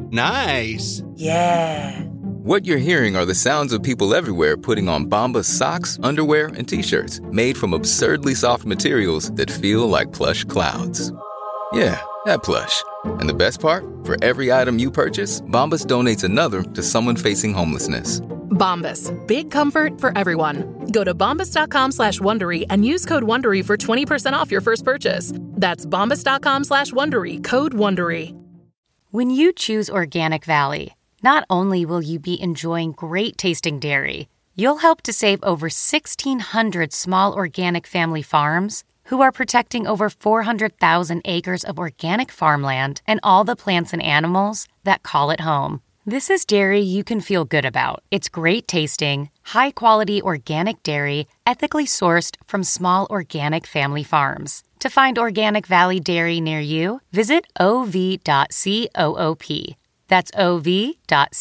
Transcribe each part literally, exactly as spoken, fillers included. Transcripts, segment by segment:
Nice. Yeah. What you're hearing are the sounds of people everywhere putting on Bombas socks, underwear, and T-shirts made from absurdly soft materials that feel like plush clouds. Yeah, that plush. And the best part? For every item you purchase, Bombas donates another to someone facing homelessness. Bombas. Big comfort for everyone. Go to bombas.com slash Wondery and use code Wondery for twenty percent off your first purchase. That's bombas.com slash Wondery. Code Wondery. When you choose Organic Valley, not only will you be enjoying great tasting dairy, you'll help to save over sixteen hundred small organic family farms who are protecting over four hundred thousand acres of organic farmland and all the plants and animals that call it home. This is dairy you can feel good about. It's great tasting, high-quality organic dairy, ethically sourced from small organic family farms. To find Organic Valley Dairy near you, visit o v dot coop. That's o v dot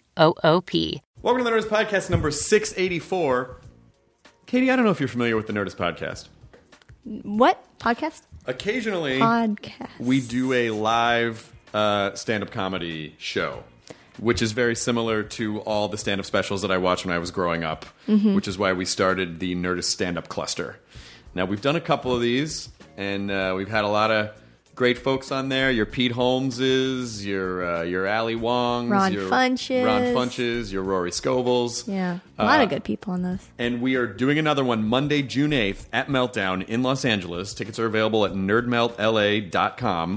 coop. Welcome to the Nerdist Podcast number six eighty-four. Katie, I don't know if you're familiar with the Nerdist Podcast. What? Podcast? Occasionally, Podcast. we do a live uh, stand-up comedy show, which is very similar to all the stand-up specials that I watched when I was growing up, mm-hmm. which is why we started the Nerdist Stand-Up Cluster. Now, we've done a couple of these, and uh, we've had a lot of great folks on there. Your Pete Holmeses, your uh, your Ali Wongs, Ron your Funches. Ron Funches, your Rory Scobles. Yeah, a lot uh, of good people on those. And we are doing another one Monday, June eighth at Meltdown in Los Angeles. Tickets are available at nerd melt l a dot com.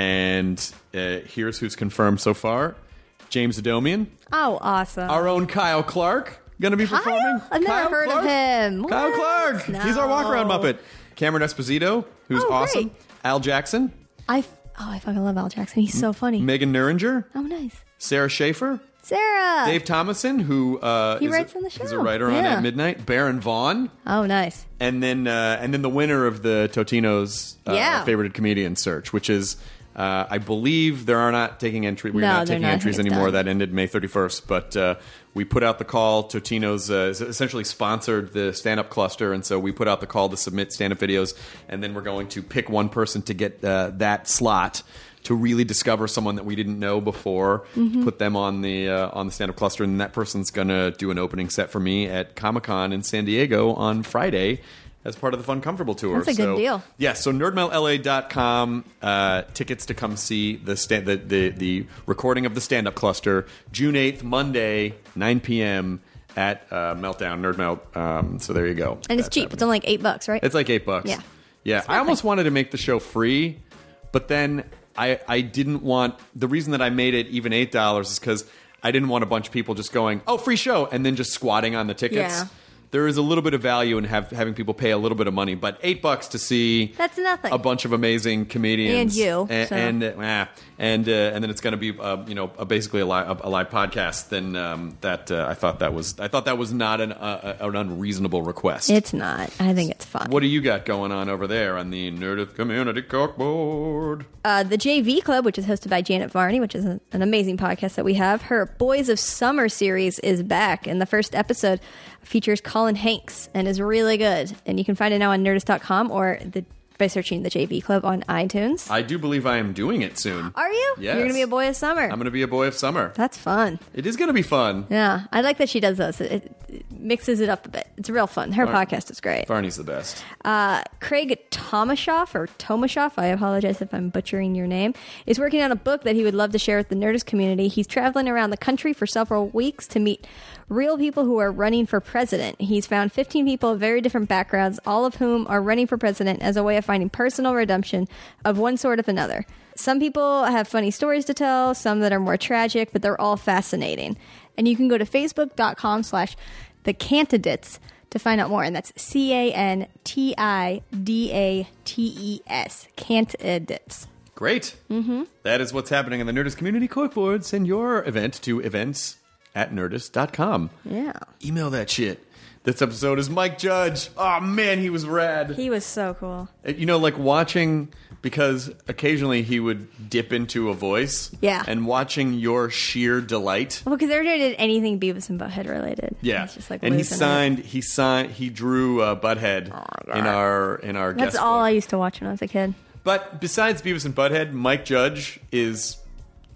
And uh, here's who's confirmed so far. James Adomian. Oh, awesome. Our own Kyle Clark going to be Kyle? performing. I've never Kyle heard Clark? of him. Kyle What? Clark. No. He's our walk-around Muppet. Cameron Esposito, who's Oh, awesome. great. Al Jackson. I, oh, I fucking love Al Jackson. He's so funny. Megan Nuringer. Oh, nice. Sarah Schaefer. Sarah. Dave Thomason, who uh, He is writes a, on the show. He's a writer on Yeah. At Midnight. Baron Vaughn. Oh, nice. And then uh, and then the winner of the Totino's uh, Yeah. favorited comedian search, which is, uh, I believe they are not taking entry. We're No, not they're taking not. I entries think it's anymore. done. That ended May thirty-first. But uh, we put out the call. Totino's uh, essentially sponsored the stand-up cluster, and so we put out the call to submit stand-up videos, and then we're going to pick one person to get uh, that slot to really discover someone that we didn't know before, Mm-hmm. put them on the uh, on the stand-up cluster, and that person's going to do an opening set for me at Comic-Con in San Diego on Friday as part of the Fun Comfortable Tour. That's a good so, deal. Yeah, so nerd melt l a dot com, uh, tickets to come see the, sta- the, the, the recording of the stand-up cluster, June eighth, Monday, nine p.m. at uh, Meltdown, Nerd Melt. Um, so there you go. And it's That's cheap. happening. It's only like eight bucks, right? It's like eight bucks. Yeah. Yeah, I almost wanted to make the show free, but then I, I didn't want... The reason that I made it even eight dollars is because I didn't want a bunch of people just going, oh, free show, and then just squatting on the tickets. Yeah. There is a little bit of value in have, having people pay a little bit of money, but eight bucks to see That's nothing. a bunch of amazing comedians And you, and so. and, uh, ah, and, uh, and then it's going to be uh, you know a, basically a live, a, a live podcast. Then um, that uh, I thought that was I thought that was not an uh, an unreasonable request. It's not. I think it's fun. What do you got going on over there on the Nerdist Community Corkboard? Uh, the J V Club, which is hosted by Janet Varney, which is a, an amazing podcast that we have. Her Boys of Summer series is back, and the first episode features Colin Hanks and is really good. And you can find it now on nerdist dot com or the, by searching the J V Club on iTunes. I do believe I am doing it soon. Are you? Yes. You're going to be a boy of summer. I'm going to be a boy of summer. That's fun. It is going to be fun. Yeah, I like that she does those. It, it mixes it up a bit. It's real fun. Her Var- podcast is great. Varney's the best. Uh, Craig Tomashoff, or Tomashoff, I apologize if I'm butchering your name, is working on a book that he would love to share with the Nerdist community. He's traveling around the country for several weeks to meet real people who are running for president. He's found fifteen people of very different backgrounds, all of whom are running for president as a way of finding personal redemption of one sort or another. Some people have funny stories to tell, some that are more tragic, but they're all fascinating. And you can go to facebook.com slash the candidates to find out more. And that's C A N T I D A T E S. Candidates. Great. Mm-hmm. That is what's happening in the Nerdist Community Corkboard. Send your event to events at nerdist dot com. Yeah. Email that shit. This episode is Mike Judge. Oh, man, he was rad. He was so cool. You know, like watching, because occasionally he would dip into a voice. Yeah. And watching your sheer delight. Well, because everybody did anything Beavis and Butthead related. Yeah. It's just like and he losing it. signed, he signed, he drew uh, Butthead Oh, in our, in our That's guest all book. I used to watch when I was a kid. But besides Beavis and Butthead, Mike Judge is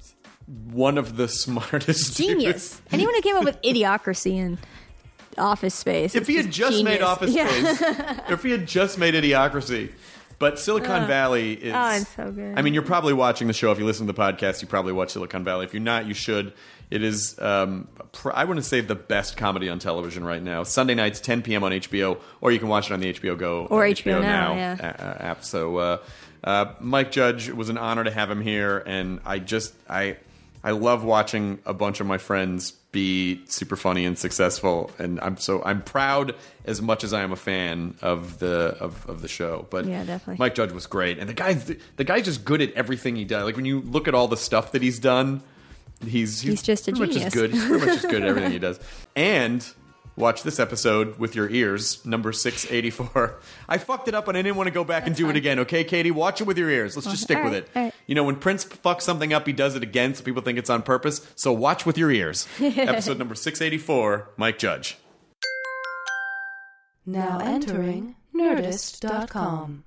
one of the smartest Genius. dudes. Anyone who came up with Idiocracy and Office Space. If he had just genius. made Office Yeah. Space, if he had just made Idiocracy. But Silicon Uh, Valley is... oh, it's so good. I mean, you're probably watching the show. If you listen to the podcast, you probably watch Silicon Valley. If you're not, you should. It is, um, pr- I wouldn't say the best comedy on television right now. Sunday nights, ten p.m. on H B O, or you can watch it on the H B O Go Or uh, H B O Now, yeah. a- app. So, uh, uh, Mike Judge, it was an honor to have him here, and I just, I, I love watching a bunch of my friends be super funny and successful, and I'm so I'm proud as much as I am a fan of the of, of the show. But Yeah, definitely. Mike Judge was great, and the guy's the guy's just good at everything he does. Like when you look at all the stuff that he's done, he's he's, He's just a pretty much genius. as good. He's pretty much as good at everything he does. And watch this episode with your ears, number six eighty-four. I fucked it up and I didn't want to go back and do it again. Okay, Katie, watch it with your ears. Let's just stick All with right, it. all right. You know, when Prince fucks something up, he does it again, so people think it's on purpose. So watch with your ears. Episode number six eighty-four, Mike Judge. Now entering Nerdist dot com.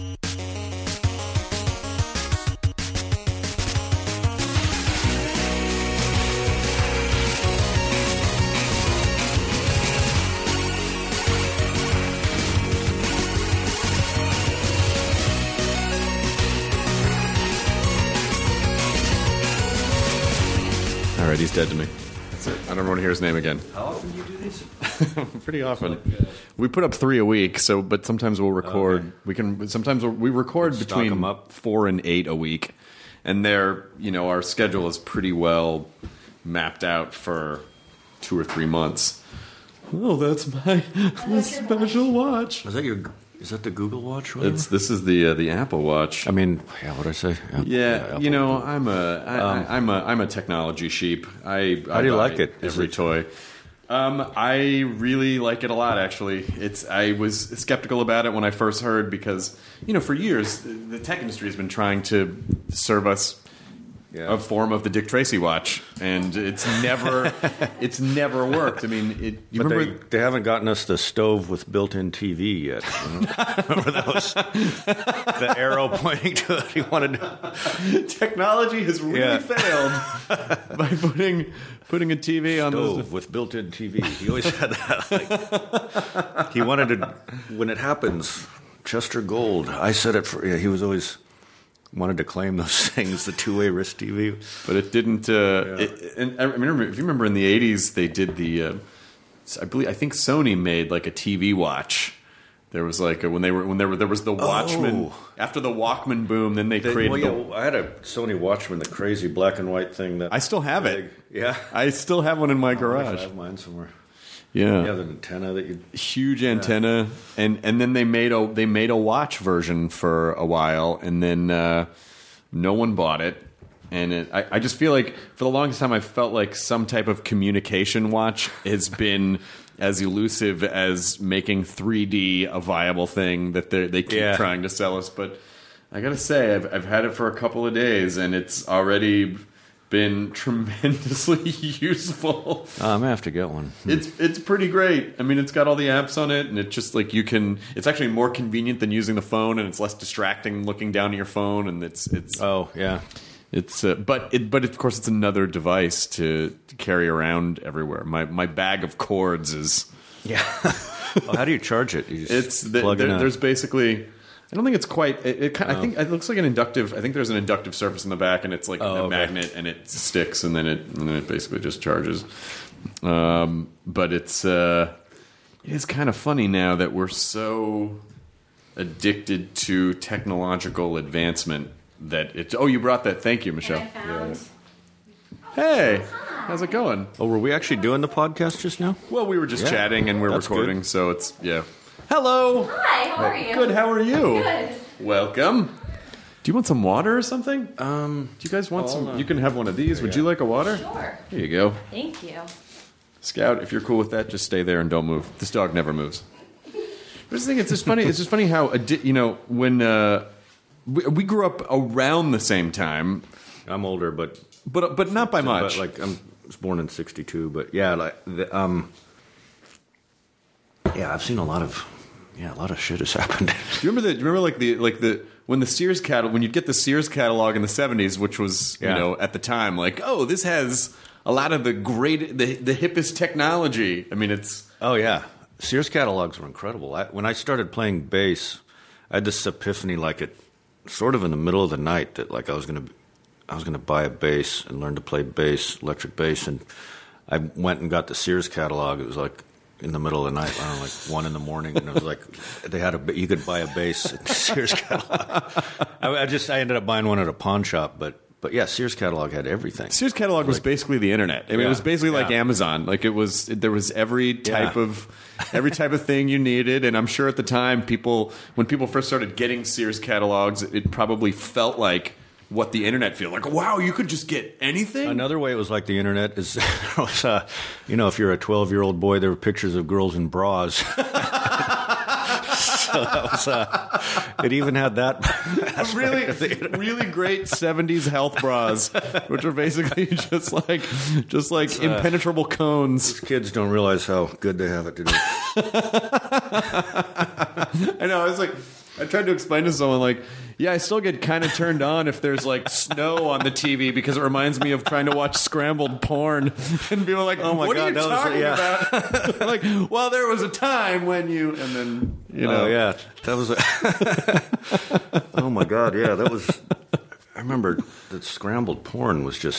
All right, he's dead to me. That's it. I don't want to hear his name again. How often do you do these? Pretty often. Like, uh, We put up three a week, so but sometimes we'll record. Okay. We can sometimes we'll, we record Stock between 'em up. four and eight a week, and they're you know our schedule is pretty well mapped out for two or three months. Oh, that's my special watch. Is that your? Is that the Google Watch? It's this is the uh, the Apple Watch. I mean, yeah. What did I say? Yeah, Yeah, Apple. you know, I'm a, I, I, I'm a, I'm a technology sheep. I How do you like it? Every Is it- toy. Um, I really like it a lot. Actually, it's. I was skeptical about it when I first heard because you know, for years the tech industry has been trying to serve us Yeah. a form of the Dick Tracy watch, and it's never, it's never worked. I mean, it, you But remember? they, they haven't gotten us the stove with built-in T V yet. Remember that was the arrow pointing to it. He wanted to Technology has really Yeah. failed by putting putting a T V on those. stove with built-in T V. He always had that. Like, he wanted to. When it happens, Chester Gold. I said it for. Yeah, he was always wanted to claim those things. The two-way wrist T V. But it didn't. Uh, it, and I remember, if you remember, in the eighties, they did the. Uh, I believe I think Sony made like a T V watch. There was like a, when they were when there were there was the Watchman Oh. after the Walkman boom. Then they They- created. well, yeah, the, well, I had a Sony Watchman, the crazy black and white thing. That I still have it. big. Yeah, I still have one in my I garage. have mine somewhere. Yeah. You have an antenna that you. Huge antenna, and and then they made a they made a watch version for a while, and then uh, no one bought it. And it, I, I just feel like for the longest time I felt like some type of communication watch has been as elusive as making three D a viable thing that they they keep Yeah. trying to sell us. But I gotta say, I've I've had it for a couple of days, and it's already been tremendously useful. Oh, I'm gonna have to get one. It's it's pretty great. I mean, it's got all the apps on it, and it's just like you can. It's actually more convenient than using the phone, and it's less distracting looking down at your phone. And it's it's Oh yeah. it's. Uh, but it but of course it's another device to, to carry around everywhere. My my bag of cords is. Yeah. Well, how do you charge it? You just It's the, plug there, in a- there's basically. I don't think it's quite. It, it kind I think it looks like an inductive. I think there's an inductive surface in the back, and it's like Oh, a okay. magnet, and it sticks, and then it and then it basically just charges. Um, but it's uh, it is kind of funny now that we're so addicted to technological advancement that it's. Oh, you brought that. Thank you, Michelle. Hey, how's it going? Oh, were we actually doing the podcast just now? Well, we were just Yeah, chatting, and we're that's recording, good. so it's yeah. Hello. Hi, how are you? Good. How are you? Good. Welcome. Do you want some water or something? Um, Do you guys want I'll, some? uh, You can have one of these. Would yeah. you like a water? Sure. Here you go. Thank you. Scout, if you're cool with that, just stay there and don't move. This dog never moves. But the thing, it's just funny. It's just funny how addi- you know when uh, we, we grew up around the same time, I'm older, but but but not by much. But like I'm I was born in sixty-two, but yeah, like the, um, yeah, I've seen a lot of yeah, a lot of shit has happened. Do you remember the? Do you remember like the like the when the Sears catalog, when you'd get the Sears catalog in the seventies, which was Yeah. you know at the time like, oh, this has a lot of the great, the the hippest technology. I mean, it's Oh yeah, Sears catalogs were incredible. I, when I started playing bass, I had this epiphany, like it, sort of in the middle of the night, that like I was gonna, I was gonna buy a bass and learn to play bass, electric bass, and I went and got the Sears catalog. It was like in the middle of the night, I don't know, like one in the morning, and it was like they had a, you could buy a bass at the Sears catalog. I, I just, I ended up buying one at a pawn shop, but. But yeah, Sears catalog had everything. Sears catalog was basically the internet. I mean, Yeah, it was basically like yeah. Amazon. Like it was, there was every type Yeah. of every type of thing you needed. And I'm sure at the time, people when people first started getting Sears catalogs, it probably felt like what the internet feel like. Wow, you could just get anything. Another way it was like the internet is, was, uh, you know, if you're a twelve-year-old boy, there were pictures of girls in bras. So that was, uh, it even had that. really, really great seventies health bras, which are basically just like, just like impenetrable cones. Kids don't realize how good they have it today. I know. I was like, I tried to explain to someone like, yeah, I still get kind of turned on if there's like snow on the T V because it reminds me of trying to watch scrambled porn. And people are like, Oh my what God, are you that was- talking yeah. about? Like, well, there was a time when you, and then, you know. Oh yeah, that was. A oh my God, yeah, that was. I remember that scrambled porn was just.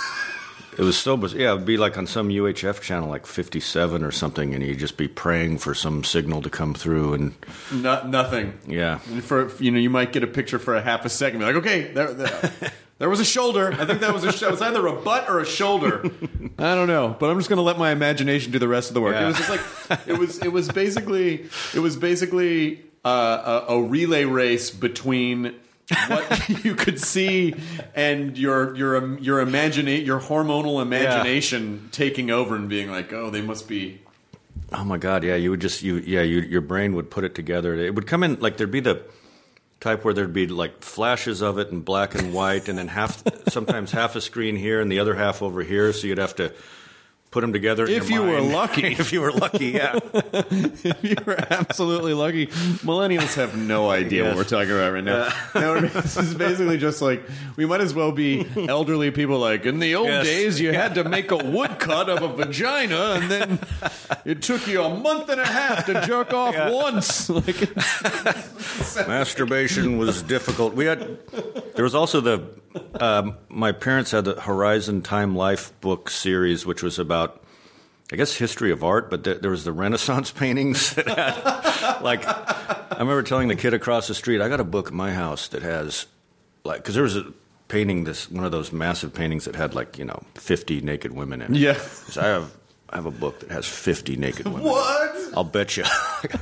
It was so bizarre. Yeah, it would be like on some U H F channel, like fifty-seven or something, and you'd just be praying for some signal to come through, and No, nothing. yeah. For, you know, you might get a picture for a half a second. Be like, okay, there, there, there was a shoulder. I think that was a sh- it was either a butt or a shoulder. I don't know, but I'm just going to let my imagination do the rest of the work. Yeah. It was just like it was. It was basically. It was basically uh, a, a relay race between what you could see and your your your imagine your hormonal imagination taking over and being like, oh, they must be. Oh my God, yeah, you would just you yeah, you, your brain would put it together. It would come in like there'd be the type where there'd be like flashes of it in black and white, and then half sometimes half a screen here and the other half over here, so you'd have to put them together. In If your you were mind. lucky. If you were lucky, yeah. If you were absolutely lucky. Millennials have no idea Yes. what we're talking about right now. No, this is basically just like, we might as well be elderly people like, in the old Yes. days, you had to make a woodcut of a vagina, and then it took you a month and a half to jerk off Yeah. once. Like, it's- Masturbation was difficult. We had there was also the um, my parents had the Horizon Time Life book series, which was about I guess history of art, but th- there was the Renaissance paintings that had like I remember telling the kid across the street, I got a book at my house that has like because there was a painting this one of those massive paintings that had like you know fifty naked women in it. Yeah. So I have I have a book that has fifty naked women. what? I'll bet you.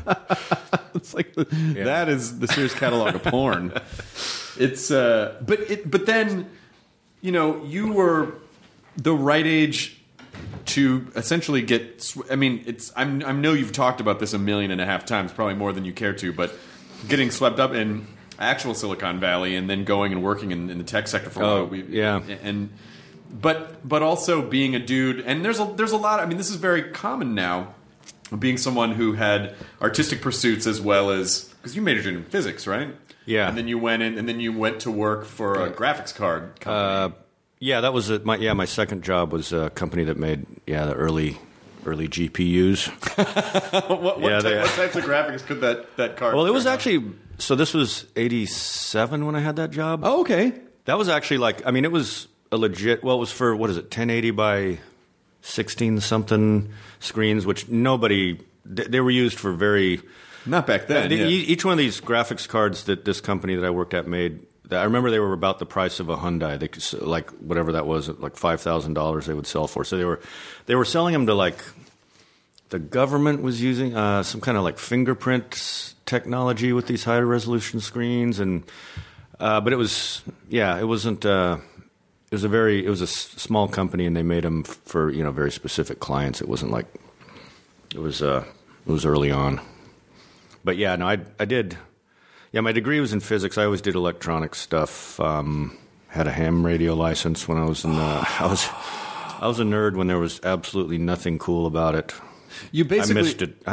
It's like the, that is the Sears catalog of porn. It's uh, but it but then you know you were the right age to essentially get. sw- I mean, it's I'm I know you've talked about this a million and a half times, probably more than you care to, but getting swept up in actual Silicon Valley and then going and working in, in the tech sector for a Oh, while. We, yeah. and but but also being a dude, and there's a there's a lot. I mean, this is very common now. Being someone who had artistic pursuits as well as because you majored in physics, right? Yeah. and then you went in, and then you went to work for a graphics card company. Uh, yeah, that was a, my yeah. My second job was a company that made yeah the early early G P Us. what, what, yeah, type, they- what types of graphics could that that card? Well, it was turn out? actually so. This was eighty-seven when I had that job. Oh, okay. That was actually like I mean, it was a legit. Well, it was for what is it, ten eighty by sixteen something screens, which nobody they, they were used for very. Not back then. The- yeah. e- Each one of these graphics cards that this company that I worked at made, I remember they were about the price of a Hyundai. They could, s- like whatever that was, like five thousand dollars they would sell for. So they were they were selling them to like the government was using uh, some kind of like fingerprint technology with these high resolution screens, and uh, but it was yeah, it wasn't. Uh, it was a very it was a s- small company, and they made them f- for you know very specific clients. It wasn't like it was uh, it was early on. But yeah, no, I I did. Yeah, my degree was in physics. I always did electronic stuff. Um, had a ham radio license when I was in. Uh, I was I was a nerd when there was absolutely nothing cool about it. you basically I missed it.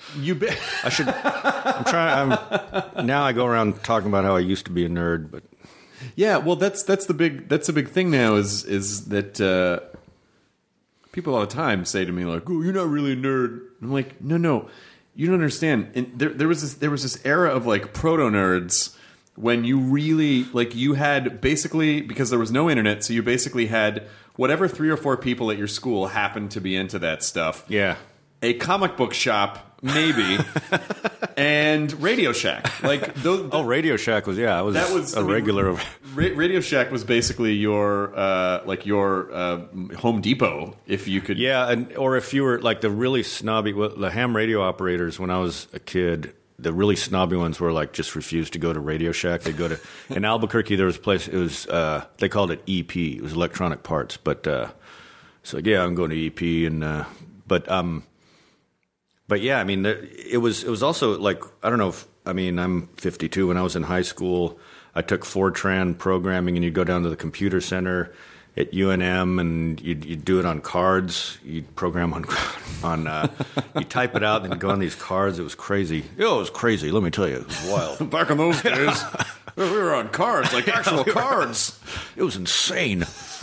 You be- I should. I'm trying. I'm, now I go around talking about how I used to be a nerd, but yeah, well, that's that's the big that's the big thing now is is that uh, people all the time say to me like, "Oh, you're not really a nerd." I'm like, "No, no, you don't understand." And there there was this there was this era of like proto nerds when you really like you had basically because there was no internet, so you basically had whatever three or four people at your school happened to be into that stuff. yeah. A comic book shop, maybe, and Radio Shack. Like those. Oh, Radio Shack was yeah. I was, That was a I mean, regular. Ra- Radio Shack was basically your uh, like your uh, Home Depot, if you could. Yeah, and or if you were like the really snobby, well, the ham radio operators when I was a kid, the really snobby ones were like just refused to go to Radio Shack. They'd go to in Albuquerque. There was a place. It was uh, they called it E P. It was electronic parts, but uh, so yeah, I'm going to E P and uh, but um. But yeah, I mean, it was it was also like I don't know if I mean I'm fifty-two. When I was in high school, I took Fortran programming, and you'd go down to the computer center at U N M, and you'd, you'd do it on cards. You'd program on on uh, you type it out, and then go on these cards. It was crazy. Oh, it was crazy. Let me tell you, it was wild. Back in those days, we were on cards, like actual cards. It was insane.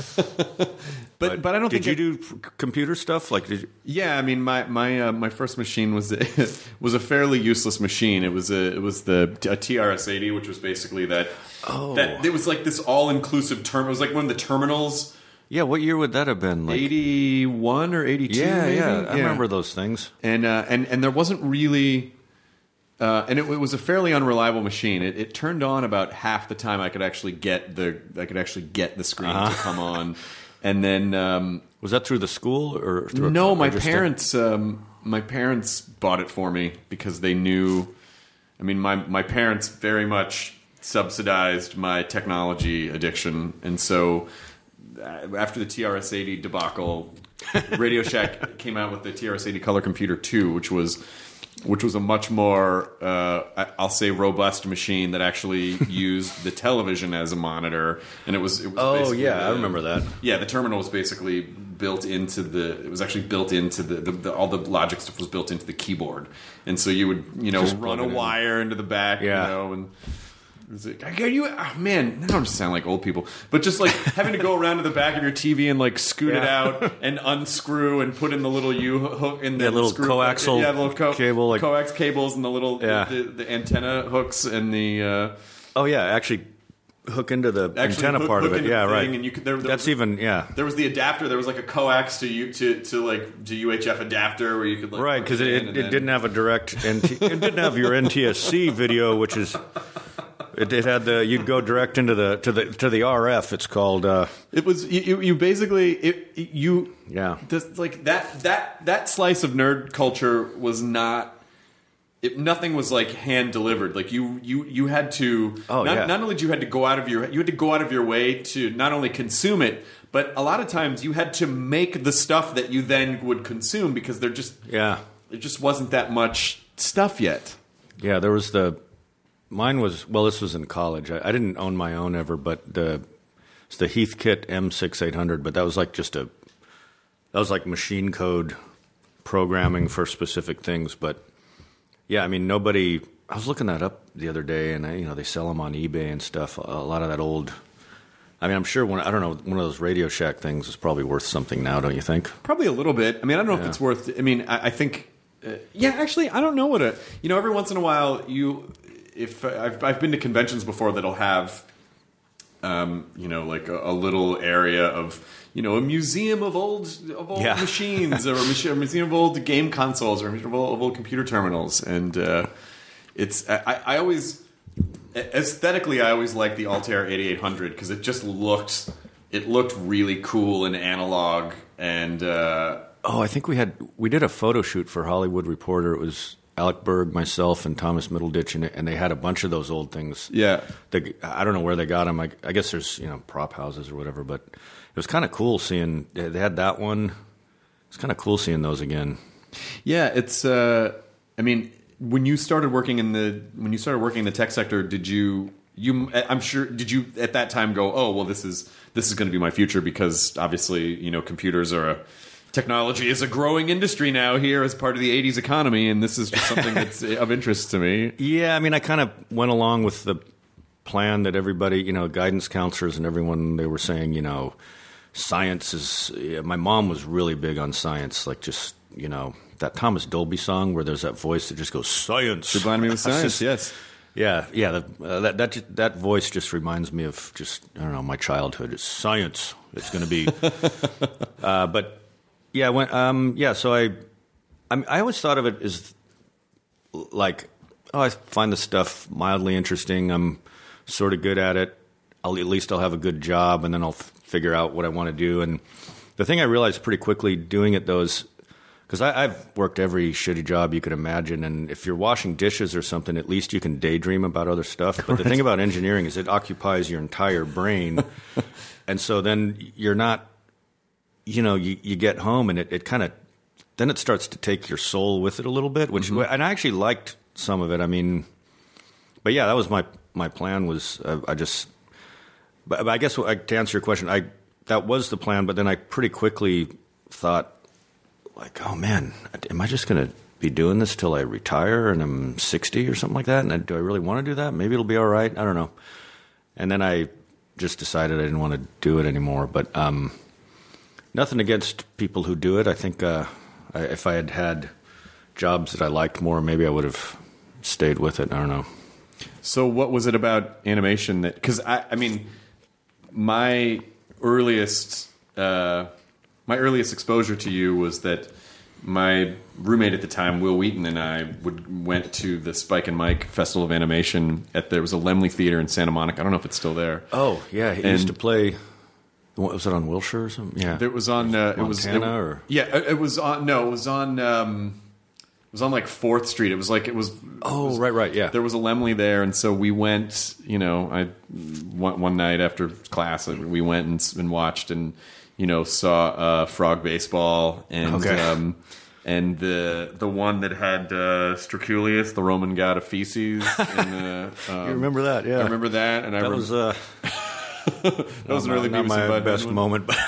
But but I don't did think you I- do f- computer stuff? Like, did you, Yeah, I mean, my my uh, my first machine was was a fairly useless machine. It was a it was the a T R S eighty, which was basically that. Oh. That it was like this all inclusive term. It was like one of the terminals. yeah, what year would that have been? Like, eighty-one or eighty-two. yeah, maybe? yeah, I remember those things. And uh, and and there wasn't really. Uh, and it, it was a fairly unreliable machine. It, it turned on about half the time I could actually get the I could actually get the screen Uh-huh. to come on, and then um, Was that through the school or through? no, a, my or just a- parents um, my parents bought it for me because they knew. I mean, my my parents very much subsidized my technology addiction, and so uh, after the T R S eighty debacle, Radio Shack came out with the T R S eighty Color Computer two, which was. Which was a much more, uh, I- I'll say, robust machine that actually used the television as a monitor, and it was. It was Oh basically yeah, the- I remember that. Yeah, the terminal was basically built into the. It was actually built into the, the, the all the logic stuff was built into the keyboard, and so you would you know Just run plug a it in. wire into the back, Yeah. you know, and. Is it, are you, oh man, now I'm just sounding like old people. But just like having to go around to the back of your T V and like scoot it Yeah. out and unscrew and put in the little U hook in the Yeah, little screw, coaxial yeah, little co- cable, like- coax cables and the little Yeah. the, the antenna hooks and the uh, Oh yeah, actually hook into the actually antenna hook- part hook of it. into Yeah, the right. thing, and you could, there, there That's was, even yeah. there was the adapter. There was like a coax to you to, to like to U H F adapter where you could like Right, hook because it, in it, and it then- didn't have a direct N T, it didn't have your N T S C video, which is it, it had the you'd go direct into the to the to the R F. It's called uh, It was you. You basically it you Yeah. This, like that that that slice of nerd culture was not. It, nothing was like hand delivered. Like you you you had to. Oh, not, yeah. Not only did you had to go out of your you had to go out of your way to not only consume it, but a lot of times you had to make the stuff that you then would consume because there just yeah there just wasn't that much stuff yet. yeah. There was the mine was well. This was in college. I, I didn't own my own ever, but the it's the Heathkit M six eight hundred. But that was like just a that was like machine code programming for specific things. But yeah, I mean nobody. I was looking that up the other day, and I, you know they sell them on eBay and stuff. A lot of that old. I mean, I'm sure one. I don't know. One of those Radio Shack things is probably worth something now, don't you think? Probably a little bit. I mean, I don't know if Yeah. it's worth. I mean, I, I think. Uh, yeah, actually, I don't know what a. You know, every once in a while, you. If uh, I've I've been to conventions before that'll have. Um, you know, like a, a little area of, you know, a museum of old of old Yeah. machines, or a, mach- a museum of old game consoles, or a museum of old, of old computer terminals, and uh, it's I, I always aesthetically I always liked the Altair eighty-eight hundred because it just looked it looked really cool and analog, and uh, Oh, I think we had we did a photo shoot for Hollywood Reporter. It was Alec Berg, myself, and Thomas Middleditch, and, and they had a bunch of those old things. yeah. The, I don't know where they got them. I, I guess there's you know prop houses or whatever, but it was kind of cool seeing they they had that one. It's kind of cool seeing those again. Yeah, it's. Uh, I mean, when you started working in the when you started working in the tech sector, did you you? I'm sure. Did you at that time go, oh well, this is this is going to be my future because obviously you know computers are a technology is a growing industry now here as part of the eighties economy, and this is just something that's of interest to me. Yeah, I mean, I kind of went along with the plan that everybody, you know, guidance counselors and everyone, they were saying, you know, science is, yeah, my mom was really big on science, like just, you know, that Thomas Dolby song where there's that voice that just goes, science. She blinded me with science, just, yes. Yeah, yeah, the, uh, that, that that voice just reminds me of just, I don't know, my childhood. It's science. It's going to be, uh, but yeah, when, um, yeah, so I, I, mean, I always thought of it as like, oh, I find the stuff mildly interesting. I'm sort of good at it. I'll, at least I'll have a good job, and then I'll f- figure out what I want to do. And the thing I realized pretty quickly doing it, though, is because I've worked every shitty job you could imagine, and if you're washing dishes or something, at least you can daydream about other stuff. But the thing about engineering is it occupies your entire brain, and so then you're not, you know, you, you get home, and it, it kind of, then it starts to take your soul with it a little bit, which, mm-hmm. and I actually liked some of it. I mean, but yeah, that was my, my plan was, uh, I just, but, but I guess to answer your question, I that was the plan, but then I pretty quickly thought, like, oh man, am I just going to be doing this till I retire and I'm sixty or something like that? And I, do I really want to do that? Maybe it'll be all right. I don't know. And then I just decided I didn't want to do it anymore. But um, nothing against people who do it. I think uh, I, if I had had jobs that I liked more, maybe I would have stayed with it. I don't know. So what was it about animation that, because I, I mean, my earliest, uh, my earliest exposure to you was that my roommate at the time, Will Wheaton, and I would went to the Spike and Mike Festival of Animation at, there was a Lemley Theater in Santa Monica. I don't know if it's still there. Oh, yeah. He and used to play, what, was it on Wilshire or something? Yeah. It was on, uh, it was, it, or? Yeah, it, it was on, no, it was on, um, it was on like fourth Street. It was like, it was. Oh, it was, right, right, yeah. There was a Lemley there, and so we went, you know, I one, one night after class, we went and, and watched and, you know, saw uh, Frog Baseball and okay. um, and the the one that had uh, Straculius, the Roman god of feces. And, uh, um, you remember that? Yeah, I remember that, and I that rem- was uh, that was an early not Beavis my and Butt best one. moment, but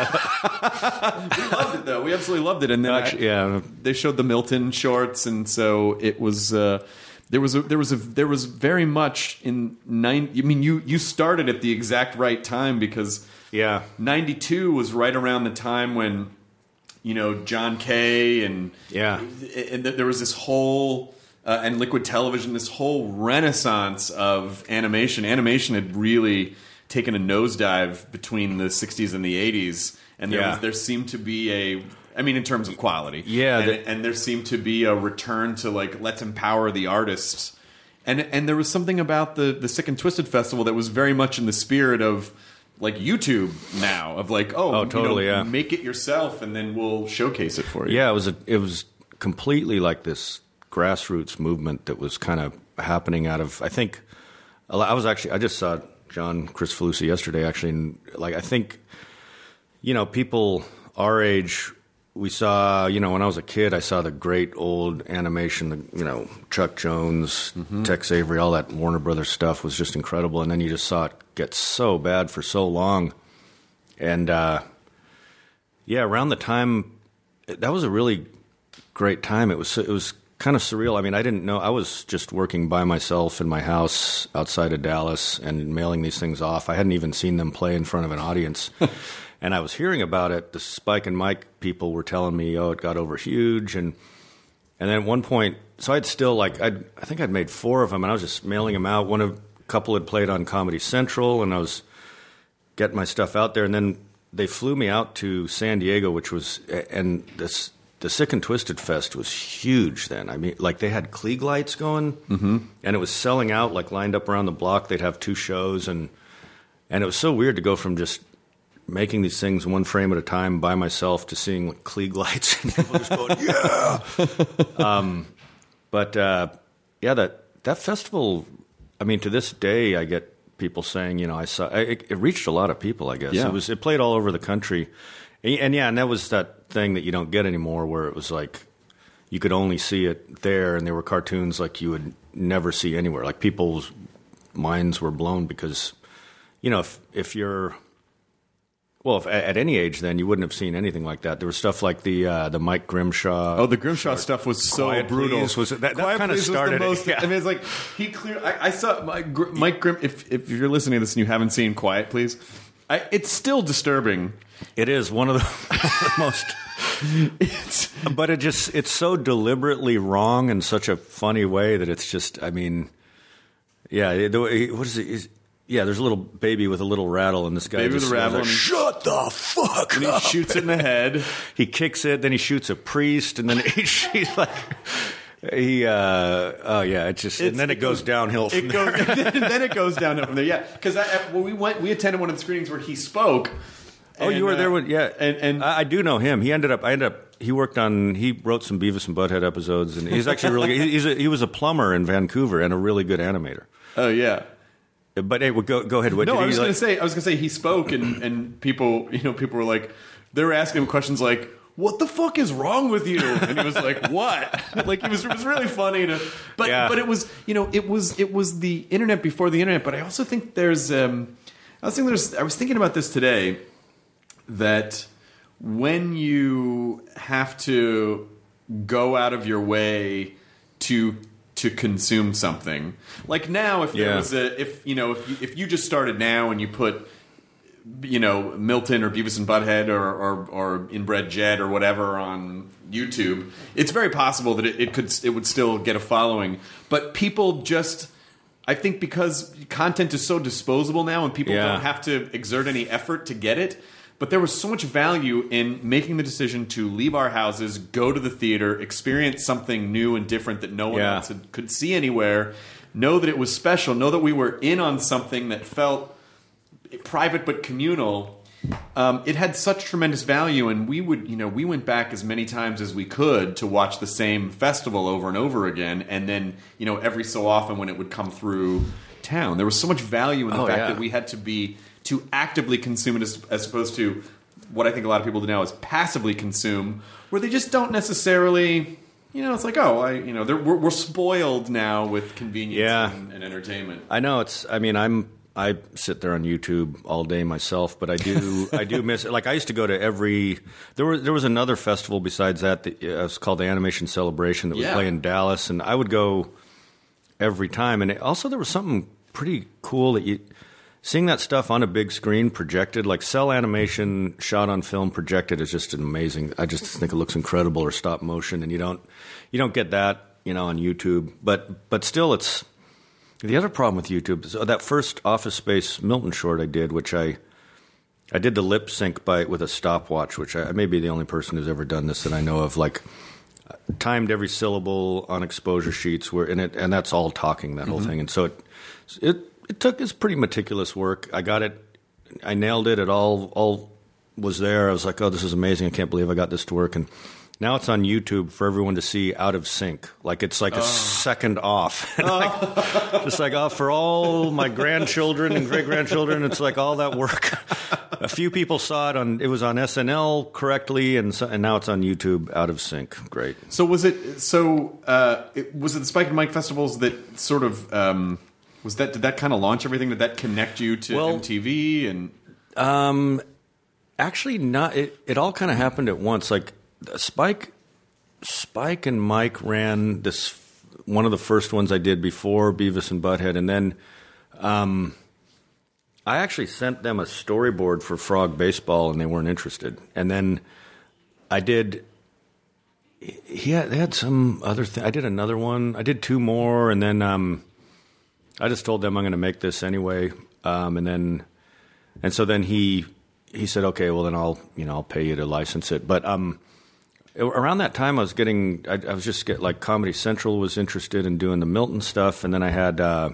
We loved it though. We absolutely loved it, and then Actually, I, yeah. they showed the Milton shorts, and so it was. Uh, There was a, there was a, there was very much in nine. I mean, you you started at the exact right time because yeah, ninety-two was right around the time when, you know, John Kay and yeah, and there was this whole uh, and Liquid Television, this whole renaissance of animation. Animation had really taken a nosedive between the sixties and the eighties, and there Yeah. was, there seemed to be a. I mean, in terms of quality. Yeah. And, The, and there seemed to be a return to, like, let's empower the artists. And and there was something about the, the Sick and Twisted Festival that was very much in the spirit of, like, YouTube now. Of, like, oh, Oh, totally, you know, yeah. make it yourself, and then we'll showcase it for you. yeah, it was a, it was completely like this grassroots movement that was kind of happening out of. I think I was actually I just saw John Chris Falusi yesterday actually, and like I think, you know, people our age. We saw, you know, when I was a kid, I saw the great old animation, the, you know, Chuck Jones, mm-hmm. Tex Avery, all that Warner Brothers stuff was just incredible. And then you just saw it get so bad for so long. And, uh, yeah, around the time, that was a really great time. It was, it was kind of surreal. I mean, I didn't know, I was just working by myself in my house outside of Dallas and mailing these things off. I hadn't even seen them play in front of an audience. And I was hearing about it. The Spike and Mike people were telling me, oh, it got over huge. And and then at one point, so I'd still like, I'd, I think I'd made four of them, and I was just mailing them out. One of, a couple had played on Comedy Central, and I was getting my stuff out there. And then they flew me out to San Diego, which was, and this, the Sick and Twisted Fest was huge then. I mean, like they had Klieg lights going, mm-hmm. and it was selling out, like lined up around the block. They'd have two shows, and and it was so weird to go from just making these things one frame at a time by myself to seeing like Klieg lights and people just going, yeah. um, but uh, yeah, that that festival. I mean, to this day, I get people saying, you know, I saw it, it reached a lot of people. I guess Yeah. it was it played all over the country, and, and yeah, and that was that thing that you don't get anymore, where it was like you could only see it there, and there were cartoons like you would never see anywhere. Like people's minds were blown because, you know, if if you're Well, if, at any age, then you wouldn't have seen anything like that. There was stuff like the uh, the Mike Grimshaw. Oh, the Grimshaw stuff was so Quiet brutal. Please was that, that Quiet kind of Please was started? the most, yeah. I mean, it's like he clear. I, I saw Mike, Gr- Mike Grim. If if you're listening to this and you haven't seen Quiet Please, I, it's still disturbing. It is one of the most. It's, but it just it's so deliberately wrong in such a funny way that it's just. I mean, yeah. The way, what is it? Is, yeah, there's a little baby with a little rattle, and this guy Baby just with a rattle, like, and he- shut the fuck And he up. shoots it in the head. He kicks it, then he shoots a priest, and then he, he's like, he, uh, oh yeah, it just, and It's- then it, it goes, goes- downhill from It there. goes, then it goes downhill from there. Yeah, because when we went, we attended one of the screenings where he spoke. Oh, and, you were uh, there when, yeah, and and I, I do know him. He ended up, I ended up, he worked on, he wrote some Beavis and Butthead episodes, and he's actually really, he- he's a, he was a plumber in Vancouver and a really good animator. oh yeah. But hey, well, go go ahead. What No, did I he was going like? to say, I was going to say he spoke, and and people, you know, people were like, they were asking him questions like, "What the fuck is wrong with you?" And he was like, "What?" Like it was it was really funny to, but Yeah. but it was you know it was it was the internet before the internet. But I also think there's um, I was thinking there's I was thinking about this today, that when you have to go out of your way to to consume something, like now, if there Yeah. was a if you know if you, if you just started now and you put you know Milton or Beavis and Butthead or or, or Inbred Jed or whatever on YouTube, it's very possible that it, it could it would still get a following. But people just, I think, because content is so disposable now and people Yeah. don't have to exert any effort to get it. But there was so much value in making the decision to leave our houses, go to the theater, experience something new and different that no one Yeah. else had, could see anywhere, know that it was special, know that we were in on something that felt private but communal. Um, it had such tremendous value, and we would, you know, we went back as many times as we could to watch the same festival over and over again, and then, you know, every so often when it would come through town, there was so much value in the Oh, fact yeah. that we had to be to actively consume it as, as opposed to what I think a lot of people do now is passively consume, where they just don't necessarily, you know, it's like, oh, I, you know, they're, we're, we're spoiled now with convenience Yeah. and, and entertainment. I know it's. I mean, I'm. I sit there on YouTube all day myself, but I do. I do miss. Like I used to go to every. There was there was another festival besides that. that uh, it was called the Animation Celebration that would Yeah. play in Dallas, and I would go every time. And it, also, there was something pretty cool that you seeing that stuff on a big screen projected, like cell animation shot on film projected, is just an amazing. I just think it looks incredible, or stop motion, and you don't you don't get that, you know, on YouTube. But but still, it's. The other problem with YouTube is uh, that first Office Space Milton short I did, which I I did the lip sync by with a stopwatch, which I, I may be the only person who's ever done this that I know of. Like timed every syllable on exposure sheets, where in it, and that's all talking, that whole thing. And so it it it took it's pretty meticulous work. I got it, I nailed it. It all all was there. I was like, oh, this is amazing. I can't believe I got this to work. And now it's on YouTube for everyone to see out of sync. Like it's like a second off. And like, just like, oh, for all my grandchildren and great grandchildren, it's like all that work. A few people saw it on, it was on S N L correctly, and so, and now it's on YouTube out of sync. Great. So was it? So uh, it, was it the Spike and Mike festivals that sort of um, was that? Did that kind of launch everything? Did that connect you to Well- M T V? And Um, actually, not. It, it all kind of happened at once. Like Spike, Spike and Mike ran this one of the first ones I did before Beavis and Butthead, and then um, I actually sent them a storyboard for Frog Baseball, and they weren't interested. And then I did. He had, they had some other thing. I did another one. I did two more, and then um, I just told them I'm going to make this anyway. Um, and then, and so then he he said, okay, well then I'll you know I'll pay you to license it. But um, around that time I was getting I, I was just get like Comedy Central was interested in doing the Milton stuff, and then I had uh,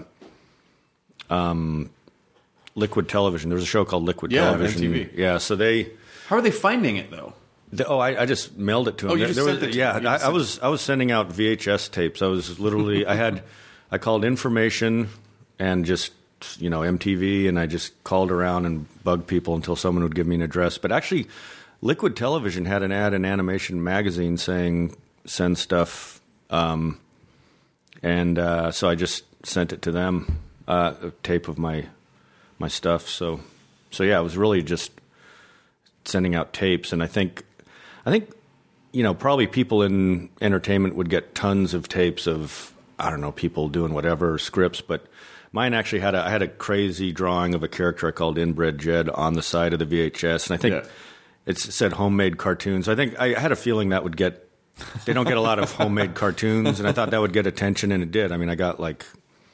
um, Liquid Television. There was a show called Liquid Yeah, Television. M T V. Yeah, so they. how are they finding it though? The, oh, I, I just mailed it to him. Oh, you There- just there sent was, it to yeah, him. You I, just I sent was I was sending out V H S tapes. I was literally I had I called information and just you know M T V, and I just called around and bugged people until someone would give me an address. But actually, Liquid Television had an ad in Animation Magazine saying send stuff, um, and uh, so I just sent it to them, uh, a tape of my my stuff. So so yeah, it was really just. sending out tapes, and I think, I think, you know, probably people in entertainment would get tons of tapes of, I don't know, people doing whatever scripts, but mine actually had a I had a crazy drawing of a character I called Inbred Jed on the side of the V H S, and I think Yeah. it said homemade cartoons. I think I had a feeling that would get. They don't get a lot of homemade cartoons, and I thought that would get attention, and it did. I mean, I got like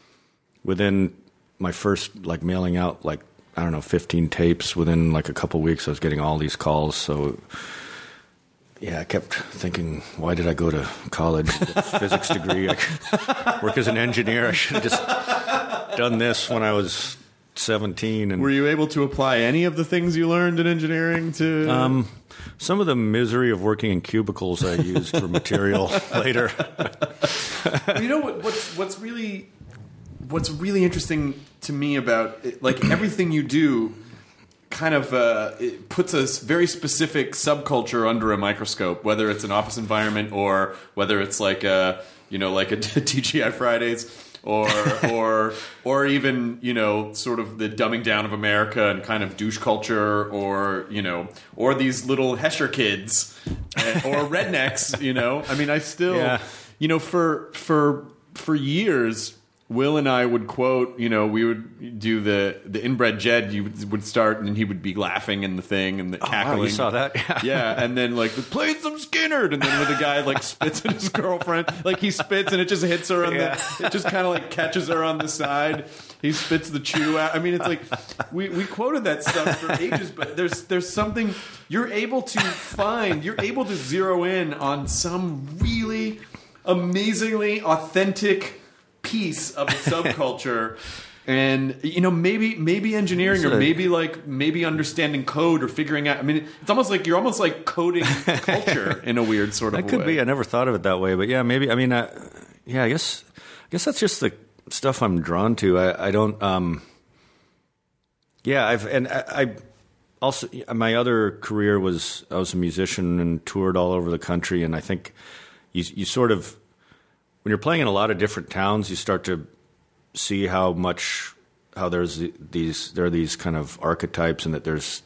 within my first like mailing out like I don't know fifteen tapes within like a couple weeks. I was getting all these calls, so. Yeah, I kept thinking, why did I go to college, get a physics degree? I could work as an engineer. I should have just done this when I was seventeen. And Were you able to apply any of the things you learned in engineering to? um, some of the misery of working in cubicles I used for material later. You know what, what's what's really what's really interesting to me about it, like everything you do kind of uh, it puts a very specific subculture under a microscope, whether it's an office environment or whether it's like a you know like a T G I Fridays or or or even you know sort of the dumbing down of America and kind of douche culture, or you know or these little Hesher kids uh, or rednecks. You know, I mean, I still Yeah. you know for for for years. Will and I would quote, you know, we would do the the inbred Jed. You would, would start, and he would be laughing in the thing and the cackling. Wow, you saw that? Yeah. Yeah, and then like play some Skinnerd, and then when the guy like spits at his girlfriend, like he spits and it just hits her on Yeah. the, it just kind of like catches her on the side. He spits the chew out. I mean, it's like we we quoted that stuff for ages, but there's there's something you're able to find. You're able to zero in on some really amazingly authentic piece of a subculture, and you know maybe maybe engineering or maybe like maybe understanding code or figuring out. I mean, it's almost like you're almost like coding culture in a weird sort of That could way. be. I never thought of it that way, but yeah, maybe. I mean, uh, yeah, I guess. I guess that's just the stuff I'm drawn to. I, I don't. Um, yeah, I've and I, I also my other career was I was a musician and toured all over the country, and I think you you sort of when you're playing in a lot of different towns, you start to see how much how there's these there are these kind of archetypes, and that there's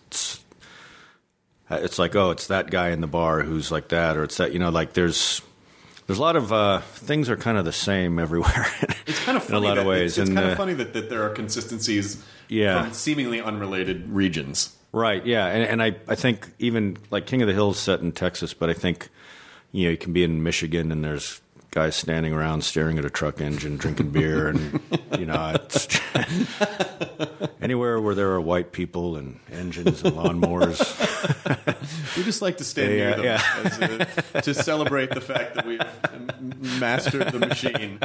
it's like, oh, it's that guy in the bar who's like that, or it's that, you know, like there's there's a lot of uh, things are kind of the same everywhere. It's kind of funny in a lot that, of ways. It's, it's and, kind uh, of funny that, that there are consistencies Yeah. from seemingly unrelated regions. Right, yeah, and, and I, I think even like King of the Hill's set in Texas, but I think you know you can be in Michigan and there's guys standing around staring at a truck engine, drinking beer, and you know it's anywhere where there are white people and engines and lawnmowers. We just like to stand They, near uh, them yeah. as a, to celebrate the fact that we've mastered the machine.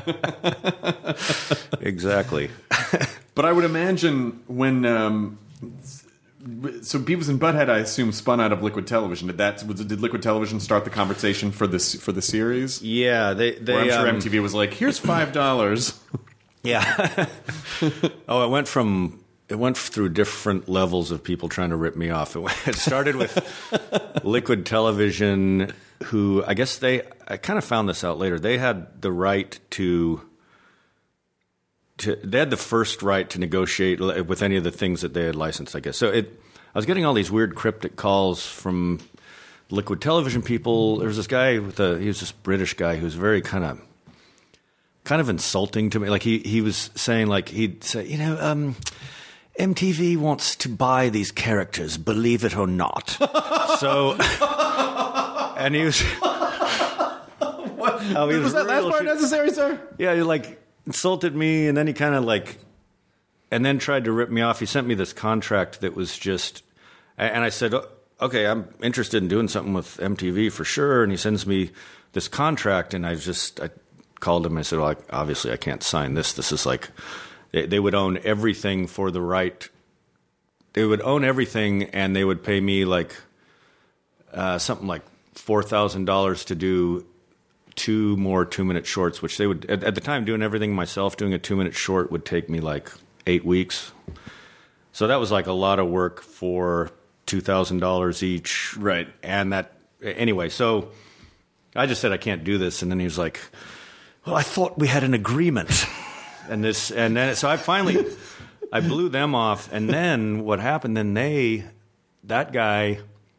Exactly. But I would imagine when um, so Beavis and Butthead, I assume, spun out of Liquid Television. Did that was, did Liquid Television start the conversation for this for the series? Yeah, they they. Or I'm sure um, M T V was like, "Here's five dollars." Yeah. Oh, it went from it went through different levels of people trying to rip me off. It, went, it started with Liquid Television, who I guess they I kind of found this out later. They had the right to. To, they had the first right to negotiate with any of the things that they had licensed, I guess. So it, I was getting all these weird cryptic calls from Liquid Television people. There was this guy with a, he was this British guy who was very kind of, kind of insulting to me. Like he, he was saying, like he'd say, you know, um, M T V wants to buy these characters, believe it or not. So, and he was, What? Oh, he was was that last real part shit. necessary, sir? yeah, he like insulted me, and then he kind of like, and then tried to rip me off. He sent me this contract that was just, and I said, okay, I'm interested in doing something with M T V for sure. And he sends me this contract, and I just, I called him. I said, well, I, obviously I can't sign this. This is like, they, they would own everything for the right. They would own everything, and they would pay me like uh, something like four thousand dollars to do two more two-minute shorts, which they would, at, at the time, doing everything myself, doing a two-minute short would take me like eight weeks. So that was like a lot of work for two thousand dollars each. Right. And that, anyway, so I just said I can't do this. And then he was like, well, I thought we had an agreement. And this, and then, so I finally, I blew them off. And then what happened, then they, that guy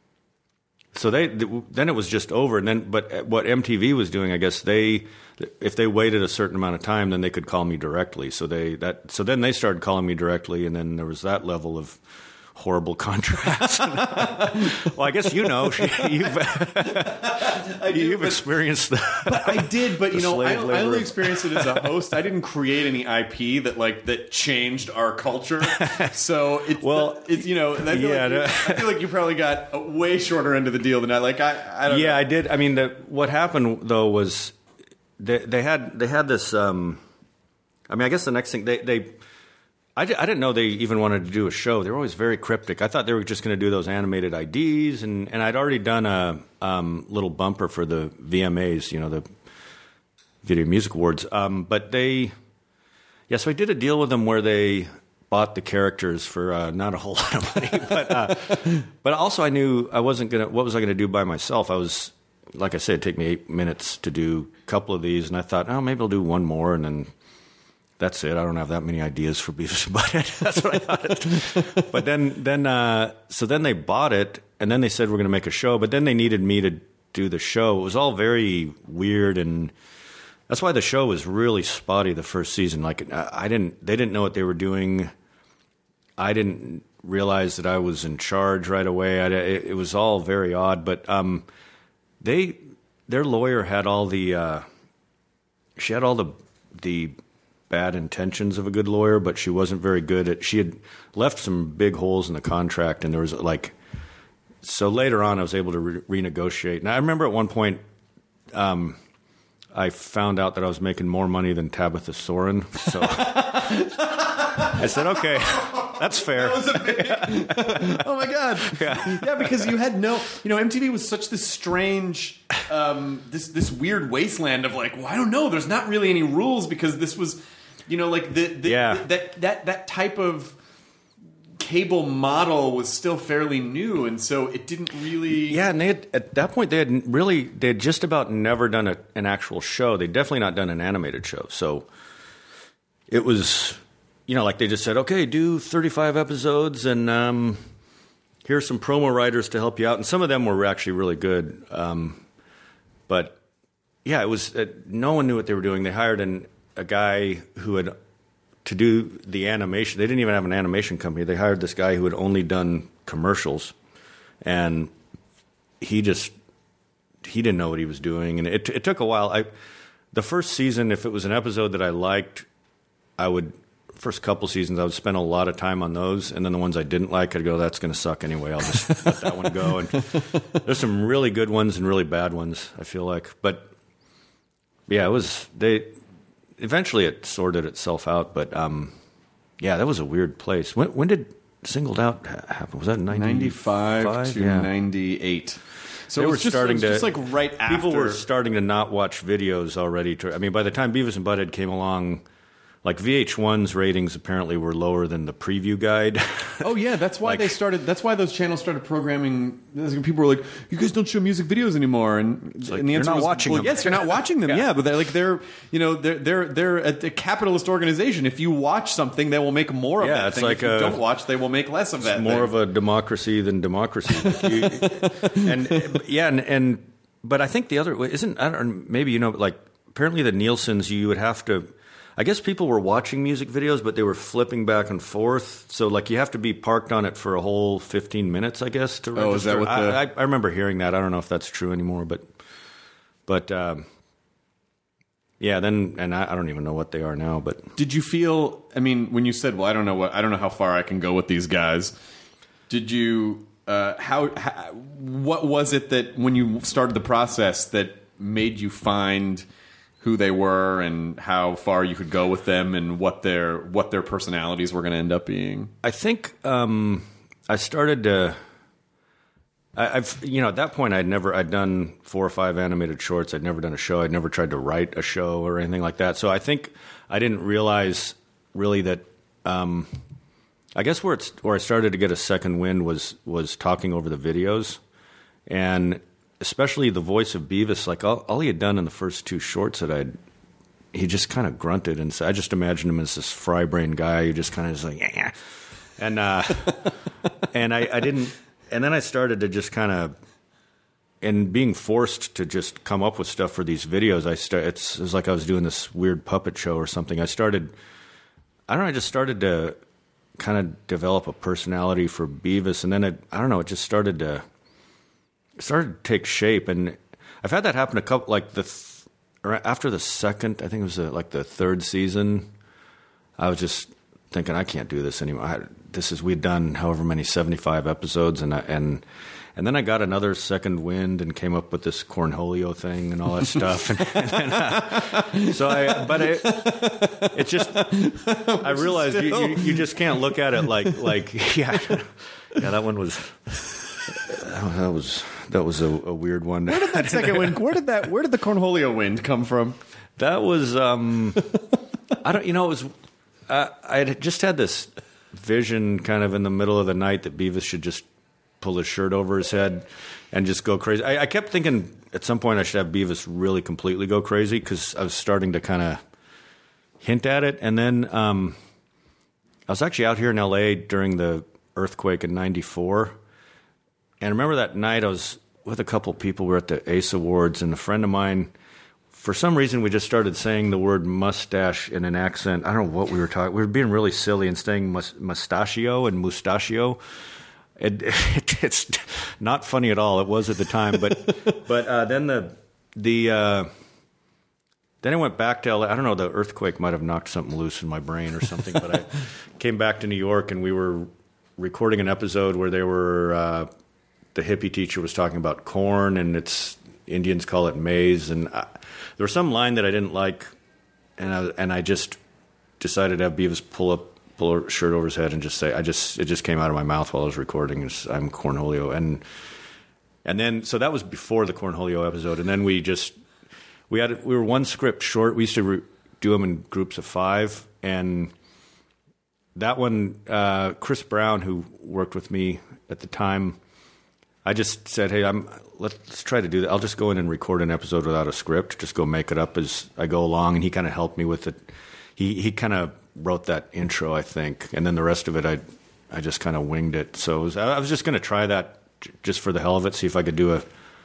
so they then it was just over. And then, but what M T V was doing, I guess they, if they waited a certain amount of time, then they could call me directly. So they that so then they started calling me directly, and then there was that level of horrible contrast. Well, I guess you know you've, I do, you've but, experienced that. But I did, but you know, I, slave I only labor. experienced it as a host. I didn't create any I P that like that changed our culture. So it's Well, it's you know, and I feel, yeah, like you, no. I feel like you probably got a way shorter end of the deal than I. Like I, I don't Yeah, know. I did. I mean, the, what happened though was they, they had they had this. Um, I mean, I guess the next thing they they. I, di- I didn't know they even wanted to do a show. They were always very cryptic. I thought they were just going to do those animated I Ds, and, and I'd already done a um, little bumper for the V M As, you know, the Video Music Awards. Um, but they, yeah, so I did a deal with them where they bought the characters for uh, not a whole lot of money, but uh, but also I knew I wasn't gonna. What was I going to do by myself? I was, like I said, it'd take me eight minutes to do a couple of these, and I thought, oh, maybe I'll do one more, and then. That's it. I don't have that many ideas for Beavis and Butthead. That's what I thought. But then, then, uh, so then they bought it, and then they said we're going to make a show. But then they needed me to do the show. It was all very weird, and that's why the show was really spotty the first season. Like I, I didn't, they didn't know what they were doing. I didn't realize that I was in charge right away. I, it, it was all very odd. But um, they, their lawyer had all the, uh, she had all the the. bad intentions of a good lawyer, but she wasn't very good at. She had left some big holes in the contract, and there was like. So later on, I was able to re- renegotiate. And I remember at one point, um, I found out that I was making more money than Tabitha Soren. So I said, "Okay, that's fair." That was a big, oh my god! Yeah. yeah, because you had no, you know, M T V was such this strange, um, this this weird wasteland of like, well, I don't know. There's not really any rules because this was, you know, like the, the, Yeah. the that that that type of cable model was still fairly new, and so it didn't really. Yeah, and they had, at that point they had really they had just about never done a, an actual show. They'd definitely not done an animated show. So it was, you know, like they just said, okay, do thirty-five episodes, and um, here's some promo writers to help you out. And some of them were actually really good. Um, but yeah, it was uh, no one knew what they were doing. They hired an, a guy who had. To do the animation, they didn't even have an animation company. They hired this guy who had only done commercials, and he just he didn't know what he was doing. And it it took a while. I the first season, if it was an episode that I liked, I would first couple seasons I would spend a lot of time on those, and then the ones I didn't like, I'd go, "That's going to suck anyway. I'll just let that one go." And there's some really good ones and really bad ones, I feel like. But yeah, it was they. Eventually, it sorted itself out, but um, yeah, that was a weird place. When, when did Singled Out happen? Was that ninety-five to yeah. ninety-eight. So they it were was just, starting it was just to like right after. People were starting to not watch videos already. To, I mean, by the time Beavis and Butthead came along, like V H one's ratings apparently were lower than the preview guide. Oh yeah, that's why Like- they started. That's why those channels started programming. People were like, "You guys don't show music videos anymore," and, like, and the you're answer not was, watching well, them. "Yes, you're not watching them." yeah. Yeah. but they're like they're you know they're they're they're a, a capitalist organization. If you watch something, they will make more of Yeah, that it's thing. like if you a- don't watch, they will make less of that. More thing. of a democracy than democracy. You- and yeah, and, and but I think the other isn't. I don't. Maybe you know, like apparently the Nielsen's, you would have to. I guess people were watching music videos, but they were flipping back and forth. So, like, you have to be parked on it for a whole fifteen minutes, I guess, to register. Oh, is that what the- I, I, I remember hearing that. I don't know if that's true anymore, but, but, um, yeah. Then, and I, I don't even know what they are now. But Did you feel? I mean, when you said, "Well, I don't know what, I don't know how far I can go with these guys," did you? Uh, how, how? What was it that when you started the process that made you find who they were and how far you could go with them and what their what their personalities were going to end up being? I think um, I started to. I, I've you know at that point I'd never I'd done four or five animated shorts. I'd never done a show. I'd never tried to write a show or anything like that. So I think I didn't realize really that. Um, I guess where it's where I started to get a second wind was was talking over the videos, and especially the voice of Beavis. Like all, all he had done in the first two shorts that I'd, he just kind of grunted, and so I just imagined him as this fry brain guy who just kind of is like, yeah, yeah. and uh, and I, I didn't, and then I started to just kind of and being forced to just come up with stuff for these videos, I start. It's, it was like I was doing this weird puppet show or something. I started. I don't know. I just started to kind of develop a personality for Beavis, and then it, I don't know. It just started to it started to take shape, and I've had that happen a couple. Like the th- or after the second, I think it was uh like the third season. I was just thinking, I can't do this anymore. I, this is we'd done however many seventy-five episodes, and I, and. And then I got another second wind and came up with this Cornholio thing and all that stuff. And, and then, uh, so I, but it, it's just, I realized you, you, you just can't look at it like, like, yeah, yeah, that one was, that was, that was a, a weird one. Where did that second wind, where did that, where did the Cornholio wind come from? That was, um, I don't, you know, it was, uh, I had just had this vision kind of in the middle of the night that Beavis should just pull his shirt over his head and just go crazy. I, I kept thinking at some point I should have Beavis really completely go crazy because I was starting to kind of hint at it. And then um, I was actually out here in L A during the earthquake in ninety-four. And I remember that night I was with a couple people. We were at the Ace Awards, and a friend of mine, for some reason, we just started saying the word mustache in an accent. I don't know what we were talking. We were being really silly and saying mus- mustachio and mustachio. It, it, it's not funny at all. It was at the time, but but uh, then the the uh, then I went back to L A. I don't know. The earthquake might have knocked something loose in my brain or something. But I came back to New York, and we were recording an episode where they were uh, the hippie teacher was talking about corn, and it's Indians call it maize, and I, there was some line that I didn't like, and I, and I just decided to have Beavis pull up. Pull her shirt over his head and just say, I just, it just came out of my mouth while I was recording. It's, I'm Cornholio. And, and then, so that was before the Cornholio episode. And then we just, we had, we were one script short. We used to re- do them in groups of five. And that one, uh, Chris Brown, who worked with me at the time, I just said, hey, I'm, let's try to do that. I'll just go in and record an episode without a script, just go make it up as I go along. And he kind of helped me with it. He, he kind of wrote that intro, I think, and then the rest of it, I, I just kind of winged it. So it was, I was just going to try that j- just for the hell of it, see if I could do a,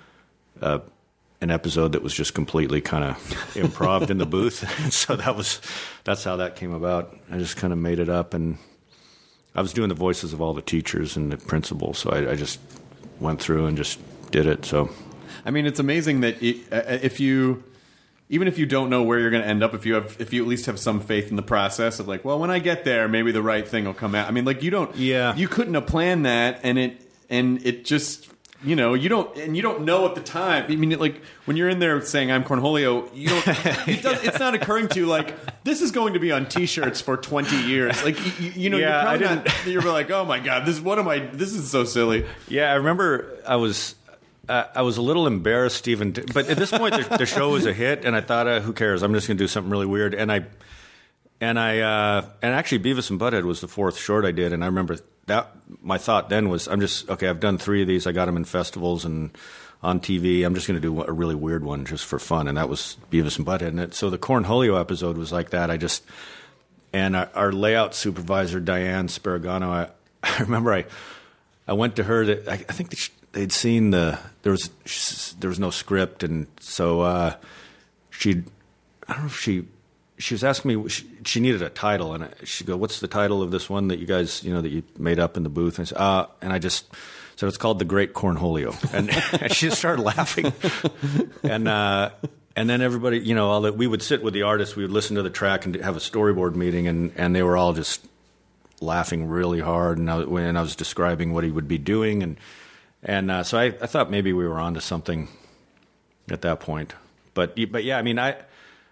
a an episode that was just completely kind of improv in the booth. So that was, that's how that came about. I just kind of made it up, and I was doing the voices of all the teachers and the principals, so I, I just went through and just did it. So, I mean, it's amazing that it, uh, if you. Even if you don't know where you're going to end up, if you have, if you at least have some faith in the process of like, well, when I get there, maybe the right thing will come out. I mean, like you don't, yeah, you couldn't have planned that, and it, and it just, you know, you don't, and you don't know at the time. I mean, it, like when you're in there saying I'm Cornholio, you don't, it does, it's not occurring to you like this is going to be on T-shirts for twenty years. Like you, you know, yeah, you're probably I not, you're like, oh my god, this what am I? This is so silly. Yeah, I remember I was. Uh, I was a little embarrassed even, to, but at this point the, the show was a hit, and I thought, uh, who cares? I'm just going to do something really weird. And I, and I, uh, and actually, Beavis and Butthead was the fourth short I did, and I remember that my thought then was, I'm just okay. I've done three of these. I got them in festivals and on T V. I'm just going to do a really weird one just for fun, and that was Beavis and Butthead. And it, so the Cornholio episode was like that. I just, and our, our layout supervisor Diane Sparagano, I, I remember I, I went to her. To, I, I think. The, They'd seen the there was there was no script, and so uh, she I don't know if she she was asking me she, she needed a title, and she go, "What's the title of this one that you guys you know that you made up in the booth?" And I said, uh, and I just said it's called The Great Cornholio, and, and she just started laughing, and uh, and then everybody you know all that we would sit with the artists, we would listen to the track and have a storyboard meeting, and, and they were all just laughing really hard, and I, when I was describing what he would be doing, and. And uh, so I, I thought maybe we were onto something at that point. But but yeah, I mean, I,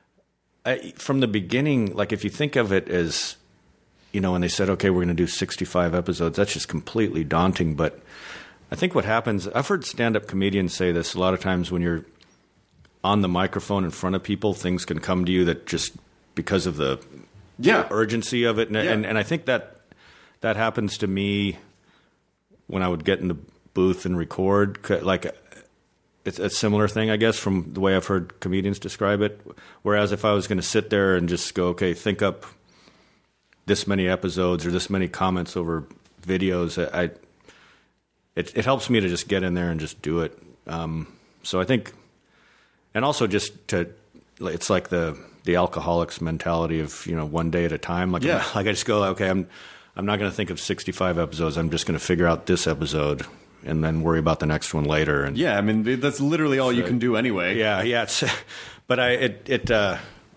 I from the beginning, like if you think of it as, you know, when they said, okay, we're going to do sixty-five episodes, that's just completely daunting. But I think what happens, I've heard stand-up comedians say this a lot of times when you're on the microphone in front of people, things can come to you that just because of the yeah. urgency of it. And, yeah. and, and I think that that happens to me when I would get in the booth and record, like it's a similar thing, I guess, from the way I've heard comedians describe it. Whereas if I was going to sit there and just go, okay, think up this many episodes or this many comments over videos, I it it helps me to just get in there and just do it Um, so I think, and also just to, it's like the the alcoholics mentality of, you know, one day at a time. Like, Yeah. like I just go, okay, I'm I'm not going to think of sixty-five episodes. I'm just going to figure out this episode and then worry about the next one later. And Yeah, I mean, that's literally all you can do anyway. yeah, yeah. It's, but I it it uh,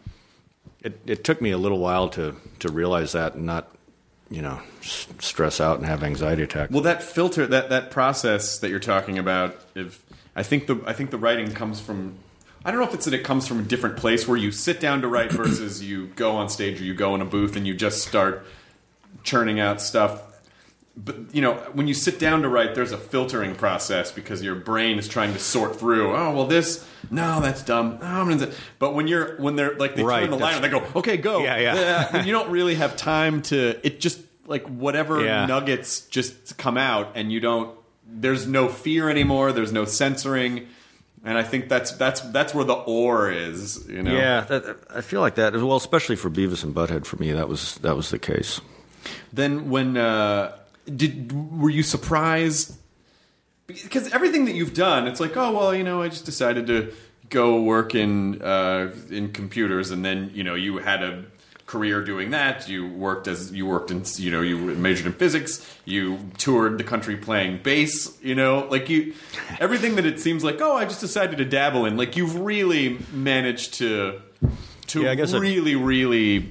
it it took me a little while to to realize that and not, you know, s- stress out and have anxiety attacks. Well, that filter, that, that process that you're talking about, if I think the I think the writing comes from, I don't know if it's that it comes from a different place where you sit down to write versus you go on stage or you go in a booth and you just start churning out stuff. But, you know, when you sit down to write, there's a filtering process because your brain is trying to sort through, oh, well, this, no, that's dumb. Oh, I'm gonna, but when you're, when they're, like, they Right, turn the line and they go, okay, go. Yeah, yeah. And you don't really have time to, it just, like, whatever Yeah. nuggets just come out and you don't, there's no fear anymore, there's no censoring. And I think that's that's that's where the ore is, you know. Yeah, that, I feel like that. Well, especially for Beavis and Butthead, for me, that was that was the case. Then when uh, did were you surprised? Because everything that you've done, it's like, oh well, you know, I just decided to go work in uh, in computers, and then you know you had a career doing that. You worked as you worked in, you know, you majored in physics. You toured the country playing bass. You know, like you, everything that it seems like, oh, I just decided to dabble in. Like you've really managed to to Yeah, I guess I- really, really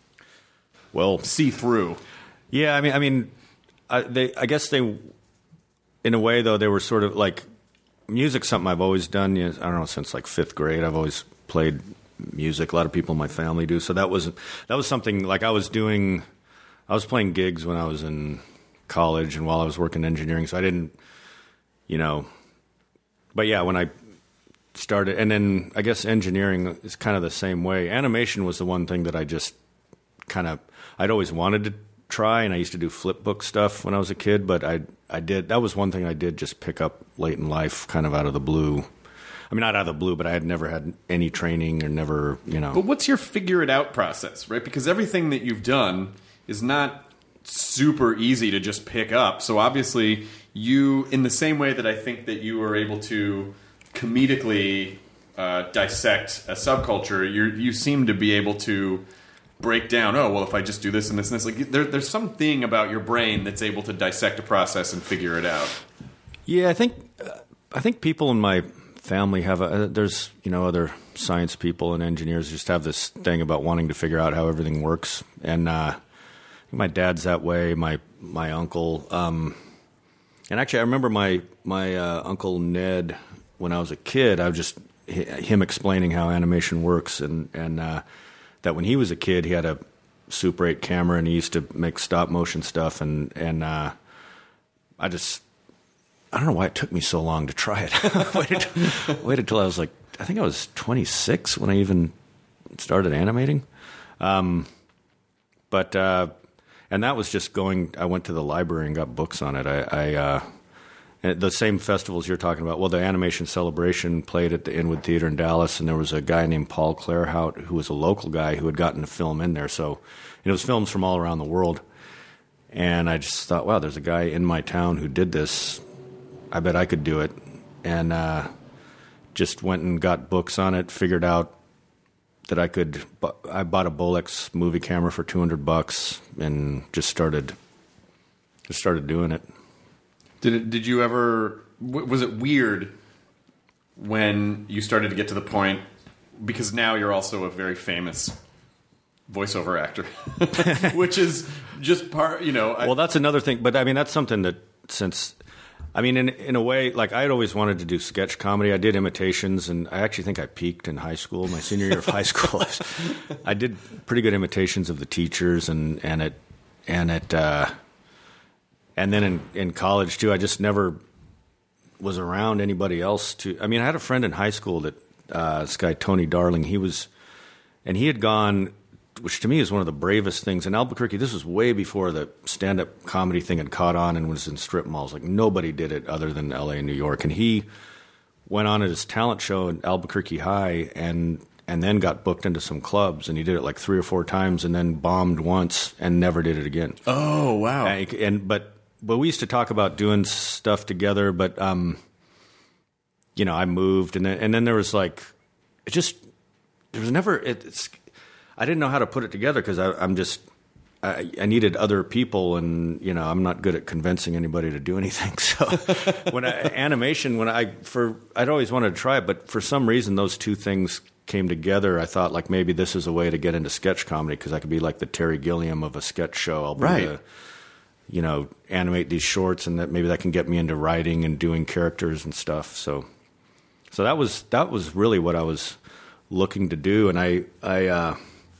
Well, see through. yeah, I mean, I mean, I, they. I guess they, in a way, though, they were sort of like music's something I've always done. You know, I don't know, since like fifth grade, I've always played music. A lot of people in my family do. So that was that was something like I was doing. I was playing gigs when I was in college and while I was working engineering. So I didn't, you know. But yeah, when I started, and then I guess engineering is kind of the same way. Animation was the one thing that I just kind of I'd always wanted to try, and I used to do flip book stuff when I was a kid. But I I did that was one thing I did just pick up late in life, kind of out of the blue. I mean, not out of the blue, but I had never had any training or never, you know. But what's your figure it out process, right? Because everything that you've done is not super easy to just pick up. So obviously, you, in the same way that I think that you were able to comedically uh, dissect a subculture, you you seem to be able to break down, oh, well, if I just do this and this and this. Like, there, there's something about your brain that's able to dissect a process and figure it out. Yeah, I think uh, I think people in my family have a, there's, you know, other science people and engineers just have this thing about wanting to figure out how everything works. And uh, my dad's that way, my my uncle. Um, and actually, I remember my, my uh, Uncle Ned, when I was a kid, I was just, him explaining how animation works. And, and uh, that when he was a kid, he had a Super eight camera and he used to make stop motion stuff. And, and uh, I just... I don't know why it took me so long to try it. waited, waited till I was like, I think I was twenty-six when I even started animating. Um, but, uh, and that was just going, I went to the library and got books on it. I, I uh, and the same festivals you're talking about. Well, the Animation Celebration played at the Inwood Theater in Dallas, and there was a guy named Paul Clairhout who was a local guy who had gotten a film in there. So it was films from all around the world. And I just thought, wow, there's a guy in my town who did this. I bet I could do it. And uh, just went and got books on it, figured out that I could. I bought a Bolex movie camera for two hundred bucks and just started just started doing it. Did it, did you ever, was it weird when you started to get to the point, because now you're also a very famous voiceover actor, which is just part, you know. I, Well, that's another thing. But I mean, that's something that since... I mean, in in a way, like I had always wanted to do sketch comedy. I did imitations, and I actually think I peaked in high school. My senior year of high school, I did pretty good imitations of the teachers, and and it and it uh, and then in, in college too. I just never was around anybody else to. I mean, I had a friend in high school that uh, this guy Tony Darling. He was, and he had gone, which to me is one of the bravest things in Albuquerque. This was way before the stand-up comedy thing had caught on and was in strip malls. Like nobody did it other than L A and New York. And he went on at his talent show in Albuquerque High and and then got booked into some clubs. And he did it like three or four times and then bombed once and never did it again. oh, wow. And, and but but we used to talk about doing stuff together. But um, you know, I moved, and then and then there was like, it just there was never it, it's. I didn't know how to put it together because I'm just I, I needed other people, and you know I'm not good at convincing anybody to do anything. So when I, animation, when I for I'd always wanted to try it, but for some reason those two things came together. I thought like maybe this is a way to get into sketch comedy because I could be like the Terry Gilliam of a sketch show. I'll be Right. the, you know, animate these shorts, and that maybe that can get me into writing and doing characters and stuff. So, so that was that was really what I was looking to do, and I I. Uh,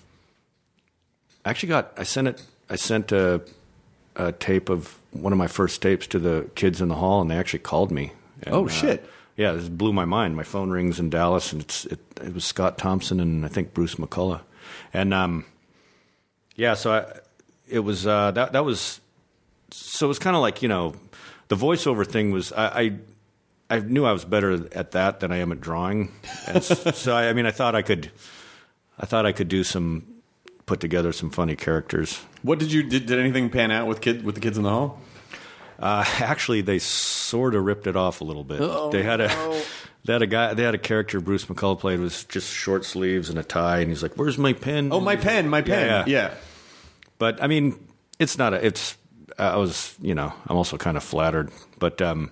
I actually got, I sent it, I sent a, a tape of one of my first tapes to the kids in the hall, and they actually called me. And, Oh, uh, shit. yeah, this blew my mind. My phone rings in Dallas, and it's, it, it was Scott Thompson and I think Bruce McCullough. And, um, yeah, so I, it was, uh, that, that was, so it was kind of like, you know, the voiceover thing was, I, I, I knew I was better at that than I am at drawing. And so, I, I mean, I thought I could, I thought I could do some, put together some funny characters. What did you did? Did anything pan out with kid with the kids in the hall? Uh, actually, they sort of ripped it off a little bit. Oh, they had a no. they had a guy. They had a character Bruce McCullough played was just short sleeves and a tie, and he's like, "Where's my pen?" Oh, my pen, my pen. Yeah, Yeah. yeah. But I mean, it's not a. It's I was you know I'm also kind of flattered, but um,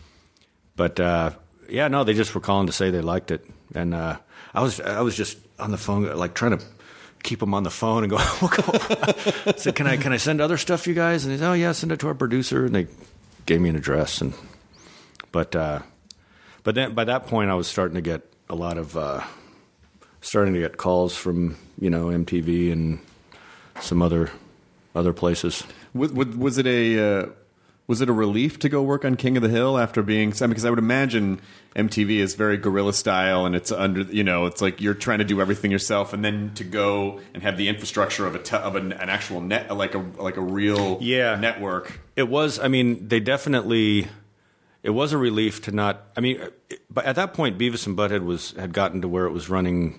but uh, yeah, no, they just were calling to say they liked it, and uh, I was I was just on the phone like trying to keep them on the phone and go, we'll go. So can I can I send other stuff to you guys? And they said, oh yeah, send it to our producer. And they gave me an address. And but uh, but then by that point, I was starting to get a lot of uh, starting to get calls from you know M T V and some other other places. Was, was it a uh, was it a relief to go work on King of the Hill after being? Because I would imagine M T V is very guerrilla style, and it's under you know it's like you're trying to do everything yourself, and then to go and have the infrastructure of a te- of an, an actual net like a like a real Yeah. network. It was. I mean, they definitely. It was a relief to not. I mean, but at that point, Beavis and Butthead was had gotten to where it was running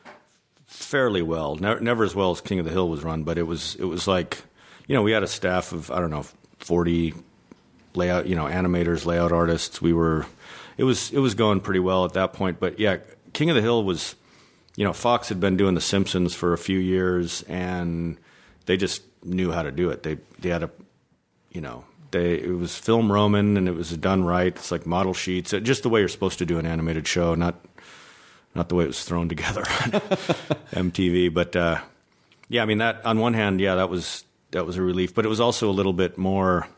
fairly well. Never, never as well as King of the Hill was run, but it was. It was like, you know, we had a staff of I don't know forty layout, you know, animators, layout artists. We were. It was. It was going pretty well at that point. But yeah, King of the Hill was. You know, Fox had been doing The Simpsons for a few years, and they just knew how to do it. They they had a, you know. They, it was film Roman, and it was done right. It's like model sheets, just the way you're supposed to do an animated show, not not the way it was thrown together on M T V. But uh, yeah, I mean that on one hand, yeah, that was that was a relief, but it was also a little bit more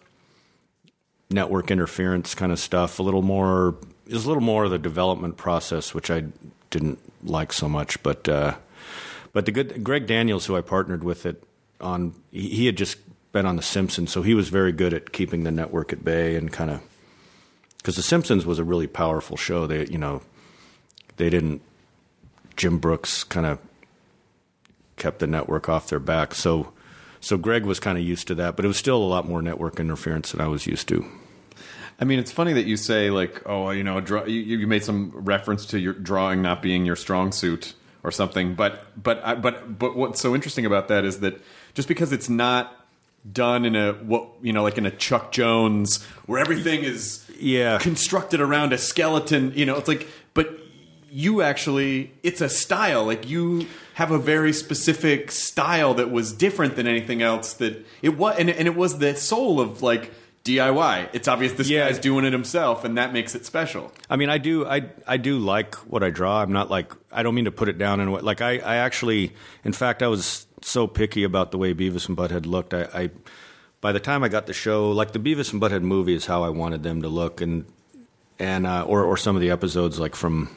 network interference kind of stuff. A little more, it was a little more of the development process, which I didn't like so much. But uh, but the good Greg Daniels, who I partnered with it on, he, he had just been on The Simpsons, so he was very good at keeping the network at bay and kind of because The Simpsons was a really powerful show. They, you know, they didn't. Jim Brooks kind of kept the network off their back, so so Greg was kind of used to that, but it was still a lot more network interference than I was used to. I mean, it's funny that you say like, oh, you know, draw, you, you made some reference to your drawing not being your strong suit or something, but but I, but but what's so interesting about that is that just because it's not done in a what you know like in a Chuck Jones where everything is Yeah. constructed around a skeleton, you know, it's like, but you actually, it's a style, like you have a very specific style that was different than anything else that it was, and, and it was the soul of like D I Y. It's obvious this Yeah. guy's doing it himself, and that makes it special. I mean, I do, I, I do like what I draw. I'm not like, I don't mean to put it down in what, like I, I actually, in fact, I was so picky about the way Beavis and Butthead looked. I, I, by the time I got the show, like the Beavis and Butthead movie is how I wanted them to look, and and uh, or or some of the episodes like from,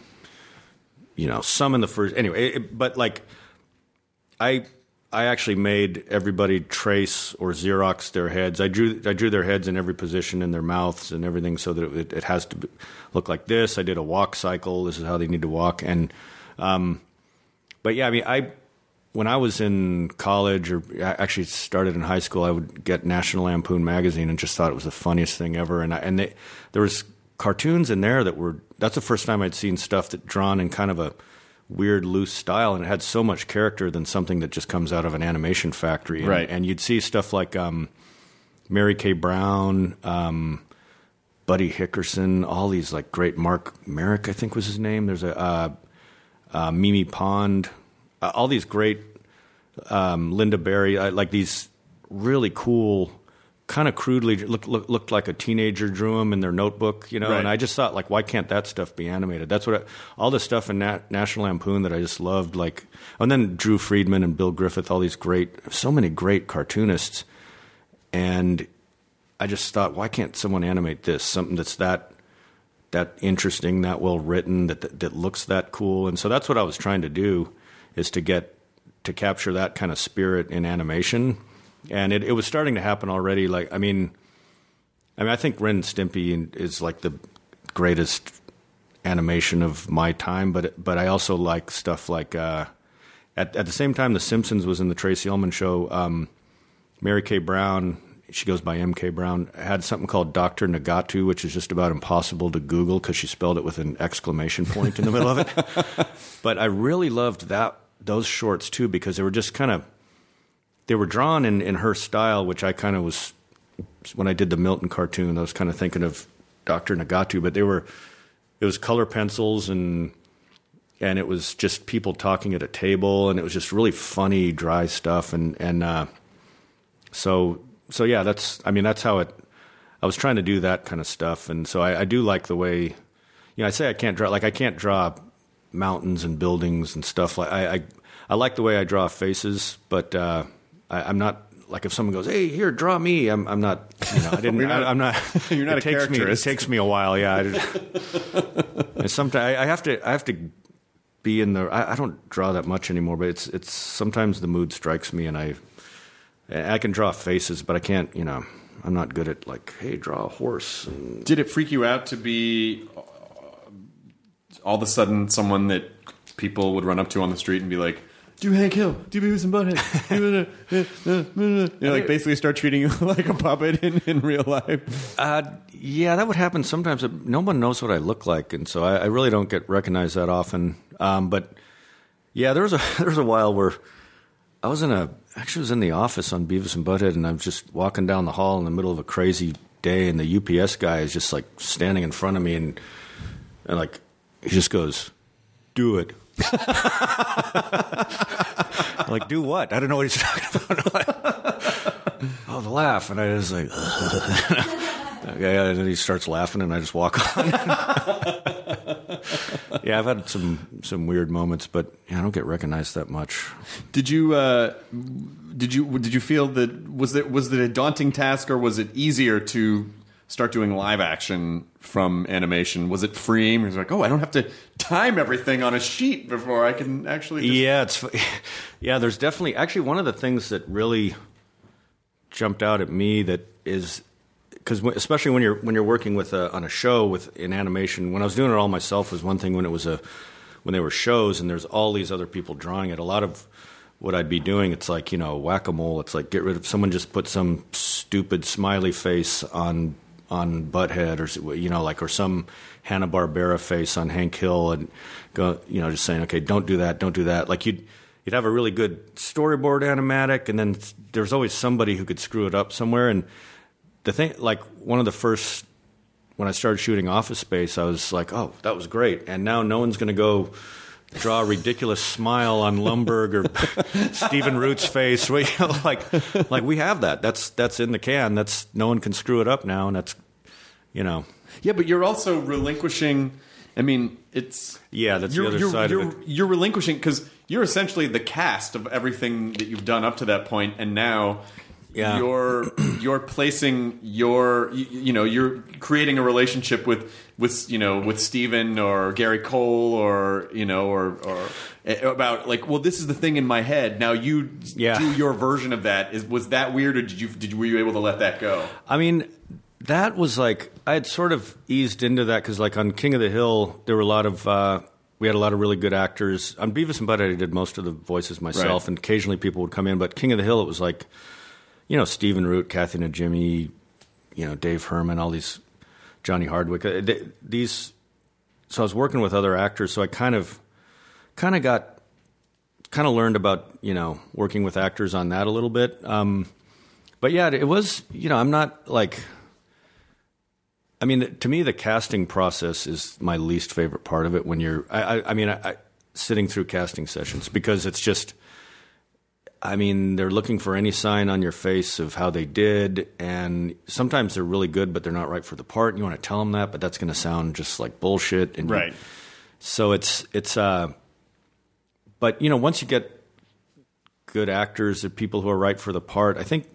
you know, some in the first anyway. It, but like, I I actually made everybody trace or Xerox their heads. I drew I drew their heads in every position in their mouths and everything, so that it, it has to be, look like this. I did a walk cycle. This is how they need to walk, and um, but yeah, I mean I. When I was in college, or I actually started in high school, I would get National Lampoon magazine and just thought it was the funniest thing ever. And I, and they, there was cartoons in there that were. That's the first time I'd seen stuff that drawn in kind of a weird, loose style, and it had so much character than something that just comes out of an animation factory. And, Right. and you'd see stuff like um, Mary Kay Brown, um, Buddy Hickerson, all these like great Mark Merrick, I think was his name. There's a uh, uh, Mimi Pond, uh, all these great um, Linda Berry, uh, like these really cool, kind of crudely looked look, looked like a teenager drew them in their notebook, you know. Right. And I just thought, like, why can't that stuff be animated? That's what I, all the stuff in Nat, National Lampoon that I just loved, like, and then Drew Friedman and Bill Griffith, all these great, so many great cartoonists, and I just thought, why can't someone animate this? Something that's that that interesting, that well written, that, that that looks that cool. And so that's what I was trying to do, is to get to capture that kind of spirit in animation. And it, it was starting to happen already. Like, I mean, I mean, I think Ren and Stimpy is like the greatest animation of my time. But but I also like stuff like uh, at at the same time The Simpsons was in the Tracy Ullman show. Um, Mary Kay Brown. She goes by M K Brown, had something called Doctor Nagatu, which is just about impossible to Google because she spelled it with an exclamation point in the middle of it. But I really loved that those shorts, too, because they were just kind of, they were drawn in, in her style, which I kind of was, when I did the Milton cartoon, I was kind of thinking of Doctor Nagatu, but they were, it was color pencils and and it was just people talking at a table, and it was just really funny, dry stuff. And, and uh, so... So yeah, that's. I mean, that's how it. I was trying to do that kind of stuff, and so I, I do like the way. You know, I say I can't draw. Like I can't draw mountains and buildings and stuff. Like I, I, I like the way I draw faces, but uh, I, I'm not like if someone goes, "Hey, here, draw me." I'm, I'm not. You know, I didn't. not, I, I'm not. You're not it a takes me. It characterist. takes me a while. Yeah. I just, and sometimes I have to. I have to be in the. I, I don't draw that much anymore, but it's. It's sometimes the mood strikes me, and I. I can draw faces, but I can't, you know, I'm not good at, like, hey, draw a horse. And Did it freak you out to be uh, all of a sudden someone that people would run up to on the street and be like, do Hank Hill, do Beavis and Butthead. You know, like basically start treating you like a puppet in, in real life? Uh, yeah, that would happen sometimes. No one knows what I look like, and so I, I really don't get recognized that often. Um, but, yeah, there was, a, there was a while where I was in a... Actually, I was in the office on Beavis and Butthead, and I'm just walking down the hall in the middle of a crazy day, and the U P S guy is just, like, standing in front of me, and, and like, he just goes, do it. I'm like, do what? I don't know what he's talking about. Oh, the laugh. And I was like, okay, and then he starts laughing, and I just walk on. Yeah, I've had some, some weird moments, but yeah, I don't get recognized that much. Did you uh, did you did you feel that was it was it a daunting task, or was it easier to start doing live action from animation? Was it freeing? It was like, oh, I don't have to time everything on a sheet before I can actually. Just... Yeah, it's yeah. There's definitely actually one of the things that really jumped out at me that is. Because especially when you're when you're working with a, on a show with in animation, when I was doing it all myself was one thing. When it was a when they were shows and there's all these other people drawing it, a lot of what I'd be doing, it's like, you know, whack-a-mole. It's like get rid of someone just put some stupid smiley face on on Butthead, or you know, like or some Hanna-Barbera face on Hank Hill, and go, you know, just saying, okay, don't do that, don't do that. Like you'd you'd have a really good storyboard animatic, and then there's always somebody who could screw it up somewhere. And the thing, like one of the first, when I started shooting Office Space, I was like, oh, that was great. And now no one's going to go draw a ridiculous smile on Lumberg or Stephen Root's face. You know, like, like we have that. That's that's in the can. That's no one can screw it up now, and that's, you know. Yeah, but you're also relinquishing. I mean, it's yeah, that's the other you're, side you're, of it. You're relinquishing because you're essentially the cast of everything that you've done up to that point, and now. Yeah. You're you're placing your you, you know you're creating a relationship with with you know with Steven or Gary Cole or you know or or about like, well, this is the thing in my head, now you yeah. do your version of that. Is was that weird, or did you did were you able to let that go? I mean, that was like I had sort of eased into that because like on King of the Hill there were a lot of uh, we had a lot of really good actors. On Beavis and Butthead I did most of the voices myself, right. And occasionally people would come in, but King of the Hill it was like. You know, Stephen Root, Kathy Najimy, you know, Dave Herman, all these, Johnny Hardwick. They, these, so I was working with other actors, so I kind of, kind of got, kind of learned about, you know, working with actors on that a little bit. Um, but yeah, it was, you know, I'm not like, I mean, to me, the casting process is my least favorite part of it. When you're, I, I, I mean, I, I, sitting through casting sessions, because it's just, I mean, they're looking for any sign on your face of how they did, and sometimes they're really good, but they're not right for the part. And you want to tell them that, but that's going to sound just like bullshit. And right. You, so it's it's. Uh, but you know, once you get good actors, or people who are right for the part, I think.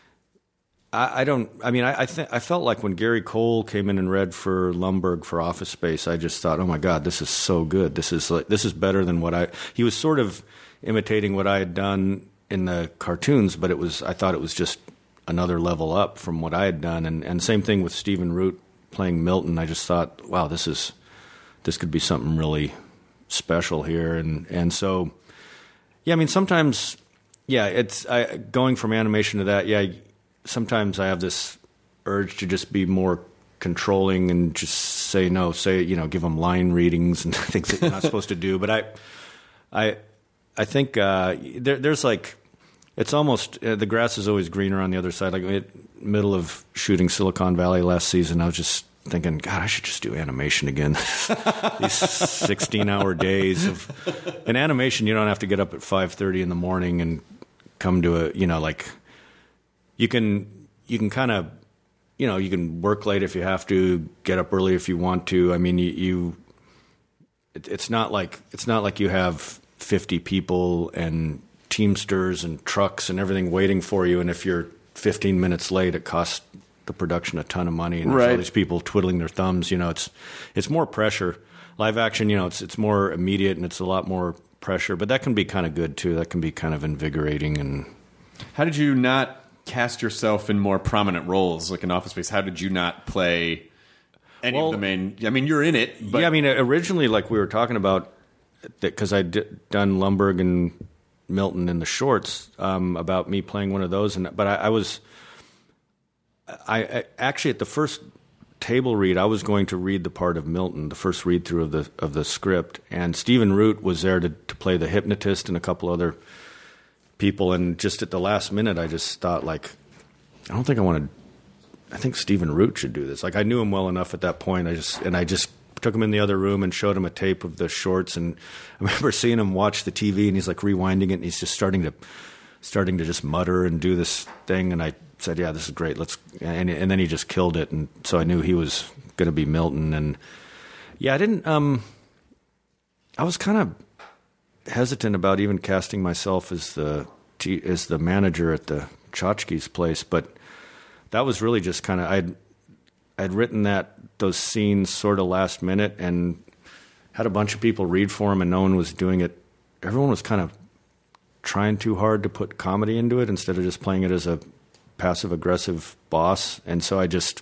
I, I don't. I mean, I I, th- I felt like when Gary Cole came in and read for Lumbergh for Office Space, I just thought, oh my God, this is so good. This is like this is better than what I. He was sort of imitating what I had done in the cartoons, but it was I thought it was just another level up from what I had done, and and same thing with Stephen Root playing Milton. I just thought, wow, this is this could be something really special here, and and so yeah, I mean sometimes yeah, it's I, going from animation to that. Yeah, sometimes I have this urge to just be more controlling and just say no, say you know, give them line readings and things that you're not supposed to do, but I I. I think uh, there, there's like, it's almost, uh, the grass is always greener on the other side. Like, in the middle of shooting Silicon Valley last season, I was just thinking, God, I should just do animation again. These sixteen-hour days of, in animation, you don't have to get up at five thirty in the morning and come to a, you know, like, you can, you can kind of, you know, you can work late if you have to, get up early if you want to. I mean, you, you it, it's not like, it's not like you have fifty people and Teamsters and trucks and everything waiting for you, and if you're fifteen minutes late, it costs the production a ton of money, and there's right. all these people twiddling their thumbs. You know, it's it's more pressure. Live action, you know, it's it's more immediate and it's a lot more pressure, but that can be kind of good too. That can be kind of invigorating. And how did you not cast yourself in more prominent roles, like in Office Space? How did you not play any well, of the main? I mean, you're in it, but yeah. I mean, originally, like we were talking about. Because I'd d- done Lumbergh and Milton in the shorts um, about me playing one of those, and but I, I was, I, I actually at the first table read I was going to read the part of Milton, the first read through of the of the script, and Stephen Root was there to, to play the hypnotist and a couple other people, and just at the last minute I just thought like, I don't think I want to. I think Stephen Root should do this. Like I knew him well enough at that point. I just and I just. took him in the other room and showed him a tape of the shorts, and I remember seeing him watch the T V, and he's like rewinding it, and he's just starting to starting to just mutter and do this thing, and I said, yeah, this is great, let's and, and then he just killed it, and so I knew he was going to be Milton. And yeah, I didn't um I was kind of hesitant about even casting myself as the as the manager at the Tchotchkes place, but that was really just kind of I'd I'd written that those scenes sort of last minute and had a bunch of people read for him, and no one was doing it. Everyone was kind of trying too hard to put comedy into it instead of just playing it as a passive aggressive boss. And so I just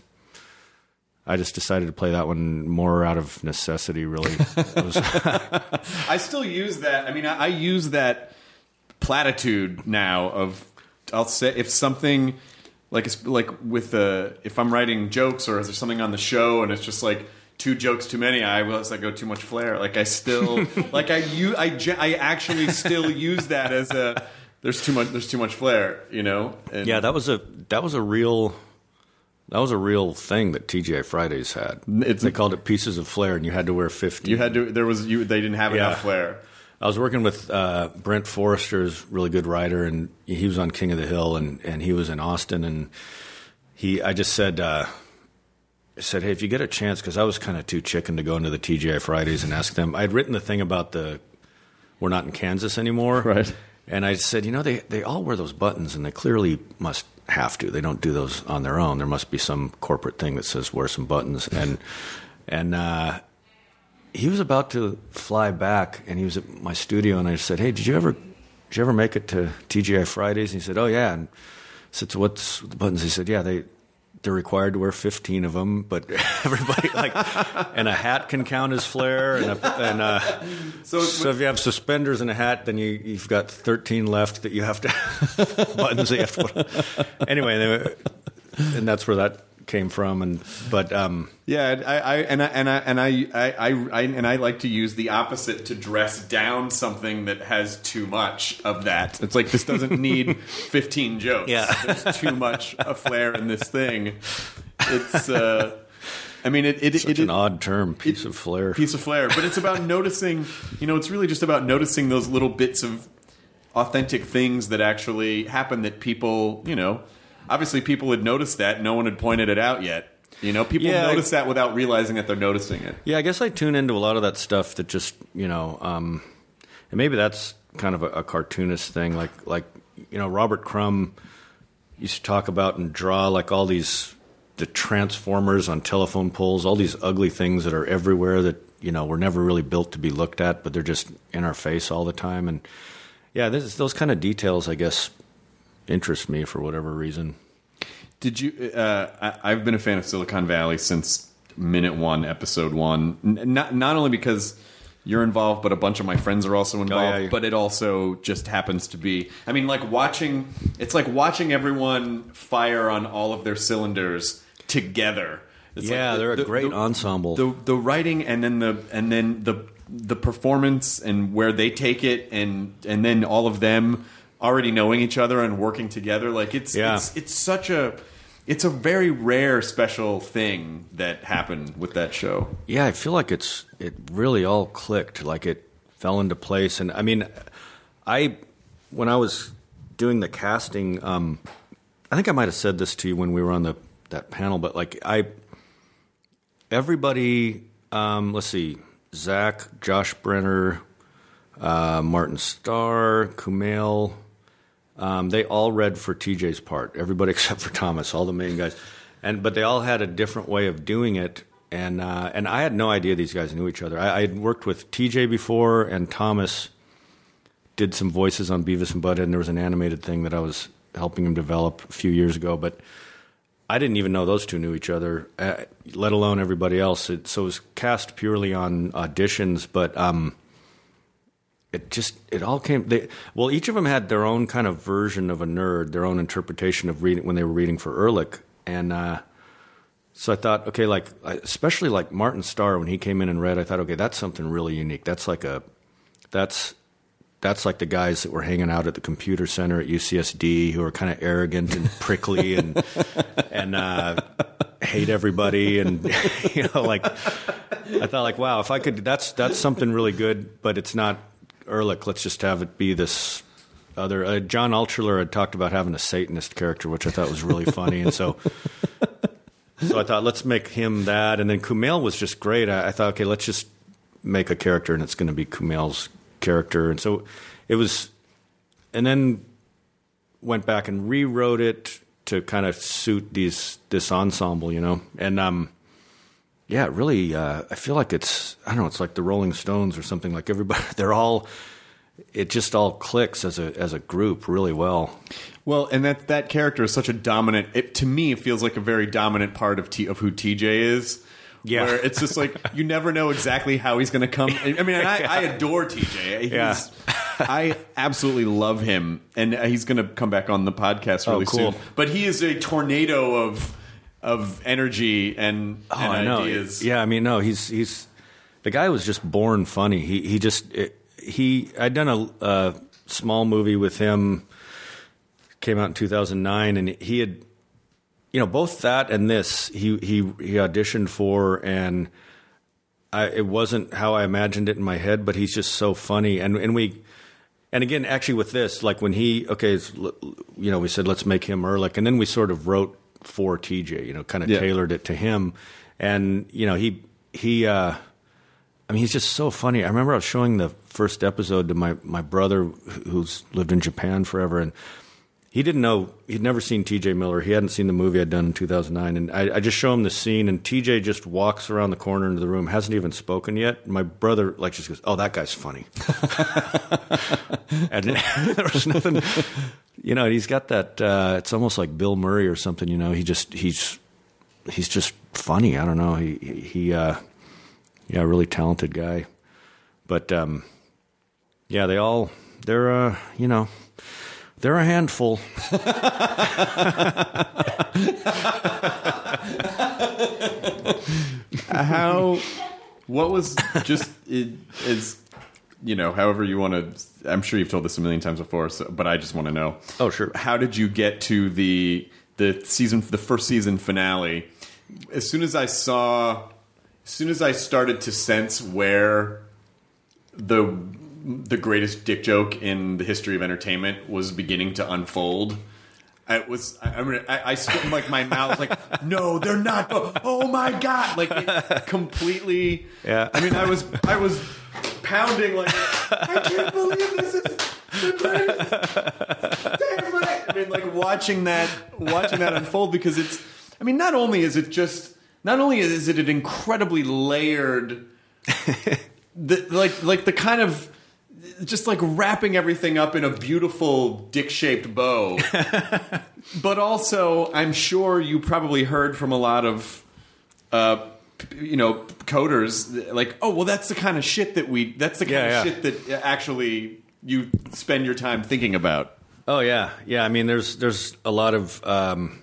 I just decided to play that one more out of necessity, really. It was I still use that. I mean, I, I use that platitude now of I'll say if something. Like it's like with the if I'm writing jokes or is there something on the show and it's just like two jokes too many, I realize I go too much flair. Like I still like I you I I actually still use that as a there's too much there's too much flair, you know. And yeah, that was a that was a real that was a real thing that T G I Fridays had. It's, they called it pieces of flair, and you had to wear fifty. You had to there was you they didn't have yeah. enough flair. I was working with uh, Brent Forrester, who's a really good writer, and he was on King of the Hill, and, and he was in Austin, and he I just said, uh, I said, hey, if you get a chance, because I was kind of too chicken to go into the T G I Fridays and ask them. I'd written the thing about the we're not in Kansas anymore, right? And I said, you know, they they all wear those buttons, and they clearly must have to. They don't do those on their own. There must be some corporate thing that says wear some buttons, and and. Uh, He was about to fly back, and he was at my studio, and I said, hey, did you ever did you ever make it to T G I Fridays? And he said, oh, yeah. And I said, so what's the buttons? He said, yeah, they, they're required to wear fifteen of them, but everybody, like, and a hat can count as flair. And, a, and uh, so, so if you have suspenders and a hat, then you, you've got thirteen left that you have to, buttons that you have to put. Anyway, they, and that's where that came from, and but um, yeah, I, I and I and I and I, I, I and I like to use the opposite to dress down something that has too much of that. It's like this doesn't need fifteen jokes. Yeah, there's too much a flair in this thing. It's uh, I mean, it, it, Such it, an it, odd term, piece it, of flair. Piece of flair. But it's about noticing, you know, it's really just about noticing those little bits of authentic things that actually happen that people, you know, obviously people had noticed that. No one had pointed it out yet. You know, people Yeah, notice that without realizing that they're noticing it. Yeah, I guess I tune into a lot of that stuff that just, you know, um, and maybe that's kind of a, a cartoonist thing. Like, like, you know, Robert Crumb used to talk about and draw like all these, the transformers on telephone poles, all these ugly things that are everywhere that, you know, were never really built to be looked at, but they're just in our face all the time. And yeah, this, those kind of details, I guess, interest me for whatever reason. Did you? Uh, I, I've been a fan of Silicon Valley since minute one, episode one. N- not not only because you're involved, but a bunch of my friends are also involved. Oh, yeah. But it also just happens to be. I mean, like watching. It's like watching everyone fire on all of their cylinders together. It's Yeah, like the, they're a the, great the, ensemble. The the writing and then the and then the the performance and where they take it and and then all of them already knowing each other and working together. Like it's Yeah. it's it's such a. It's a very rare, special thing that happened with that show. Yeah, I feel like it's it really all clicked, like it fell into place. And I mean, I when I was doing the casting, um, I think I might have said this to you when we were on the that panel, but like I, everybody, um, let's see, Zach, Josh Brenner, uh, Martin Starr, Kumail. Um, they all read for T J's part, everybody except for Thomas, all the main guys, and but they all had a different way of doing it, and uh, and I had no idea these guys knew each other. I, I had worked with T J before, and Thomas did some voices on Beavis and Butthead, and there was an animated thing that I was helping him develop a few years ago, but I didn't even know those two knew each other, uh, let alone everybody else. It, so it was cast purely on auditions, but. Um, It just, it all came, they, well, each of them had their own kind of version of a nerd, their own interpretation of reading when they were reading for Ehrlich. And uh, so I thought, okay, like, especially like Martin Starr, when he came in and read, I thought, okay, that's something really unique. That's like a, that's, that's like the guys that were hanging out at the computer center at U C S D who are kind of arrogant and prickly and, and uh, hate everybody. And, you know, like, I thought like, wow, if I could, that's, that's something really good, but it's not Ehrlich. Let's just have it be this other. Uh, John Altshuler had talked about having a Satanist character, which I thought was really funny, and so, so I thought let's make him that. And then Kumail was just great. I, I thought, okay, let's just make a character, and it's going to be Kumail's character. And so it was, and then went back and rewrote it to kind of suit these this ensemble, you know, and um. Yeah, really, uh, I feel like it's, I don't know, it's like the Rolling Stones or something. Like everybody, they're all, it just all clicks as a as a group really well. Well, and that that character is such a dominant, it, to me, it feels like a very dominant part of T, of who T J is. Yeah. Where it's just like, you never know exactly how he's going to come. I mean, I, I adore T J. He's, Yeah. I absolutely love him. And he's going to come back on the podcast really Oh, cool. soon. But he is a tornado of... of energy and, Oh, and I know. ideas. Yeah, I mean, no, he's he's the guy was just born funny. He he just it, he I'd done a, a small movie with him, came out in two thousand nine, and he had, you know, both that and this he he he auditioned for, and I, it wasn't how I imagined it in my head, but he's just so funny, and and we. And again, actually, with this, like when he okay, you know, we said let's make him Ehrlich, and then we sort of wrote for T J, you know, kind of yeah. tailored it to him. And, you know, he, he, uh, I mean, he's just so funny. I remember I was showing the first episode to my, my brother who's lived in Japan forever. And he didn't know, he'd never seen T J Miller. He hadn't seen the movie I'd done in two thousand nine. And I, I just show him the scene, and T J just walks around the corner into the room, hasn't even spoken yet. My brother, like, just goes, oh, that guy's funny. And there was nothing, you know, he's got that, uh, it's almost like Bill Murray or something, you know, he just, he's, he's just funny. I don't know. He, he, uh, yeah, really talented guy. But, um, yeah, they all, they're, uh, you know, they're a handful. How, what was just, it, is, you know, however you want to, I'm sure you've told this a million times before, so, but I just want to know. Oh, sure. How did you get to the the season, the first season finale? as soon as I saw, as soon as I started to sense where the the greatest dick joke in the history of entertainment was beginning to unfold, I was I, I mean I, I stood like my mouth like, no, they're not. Oh, oh my god! Like it completely. Yeah. I mean, I was I was pounding like, I can't believe this is the greatest. Damn right. I mean, like watching that watching that unfold, because it's. I mean, not only is it just not only is it an incredibly layered, the, like like the kind of. Just like wrapping everything up in a beautiful dick-shaped bow. But also, I'm sure you probably heard from a lot of, uh, you know, coders, like, oh, well, that's the kind of shit that we, that's the kind Yeah, of yeah. shit that actually you spend your time thinking about. Oh yeah, yeah. I mean, there's there's a lot of um,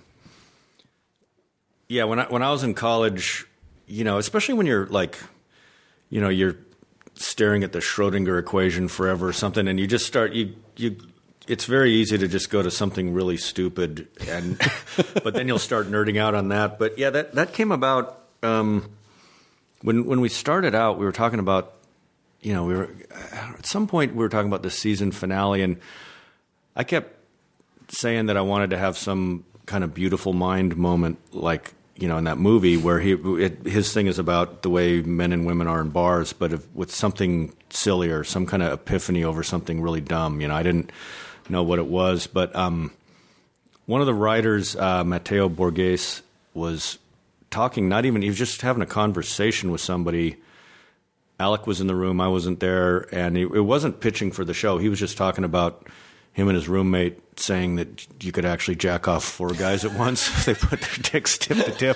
yeah. When I when I was in college, you know, especially when you're like, you know, you're staring at the Schrodinger equation forever or something, and you just start you you. It's very easy to just go to something really stupid, and but then you'll start nerding out on that. But yeah, that that came about um, when when we started out. We were talking about, you know, we were at some point we were talking about the season finale, and I kept saying that I wanted to have some kind of beautiful mind moment, like, you know, in that movie where he it, his thing is about the way men and women are in bars, but if, with something sillier, some kind of epiphany over something really dumb. You know, I didn't know what it was, but um, one of the writers, uh, Matteo Borges, was talking. Not even he was just having a conversation with somebody. Alec was in the room, I wasn't there, and he, it wasn't pitching for the show. He was just talking about him and his roommate saying that you could actually jack off four guys at once if they put their dicks tip to tip.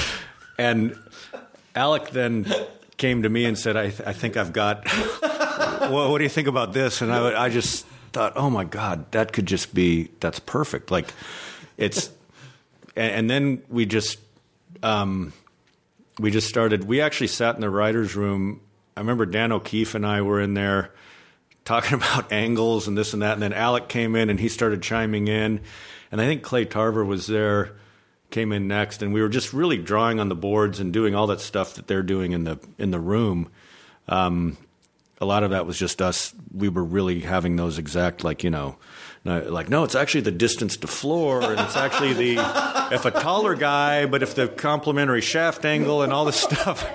And Alec then came to me and said, I, th- I think I've got, well, what do you think about this? And I, I just thought, oh my God, that could just be, that's perfect. Like it's, and, and then we just, um, we just started, we actually sat in the writer's room. I remember Dan O'Keefe and I were in there talking about angles and this and that, and then Alec came in and he started chiming in, and I think Clay Tarver was there, came in next, and we were just really drawing on the boards and doing all that stuff that they're doing in the in the room. Um, a lot of that was just us. We were really having those exact, like, you know, like, no, it's actually the distance to floor, and it's actually the if a taller guy, but if the complementary shaft angle and all this stuff,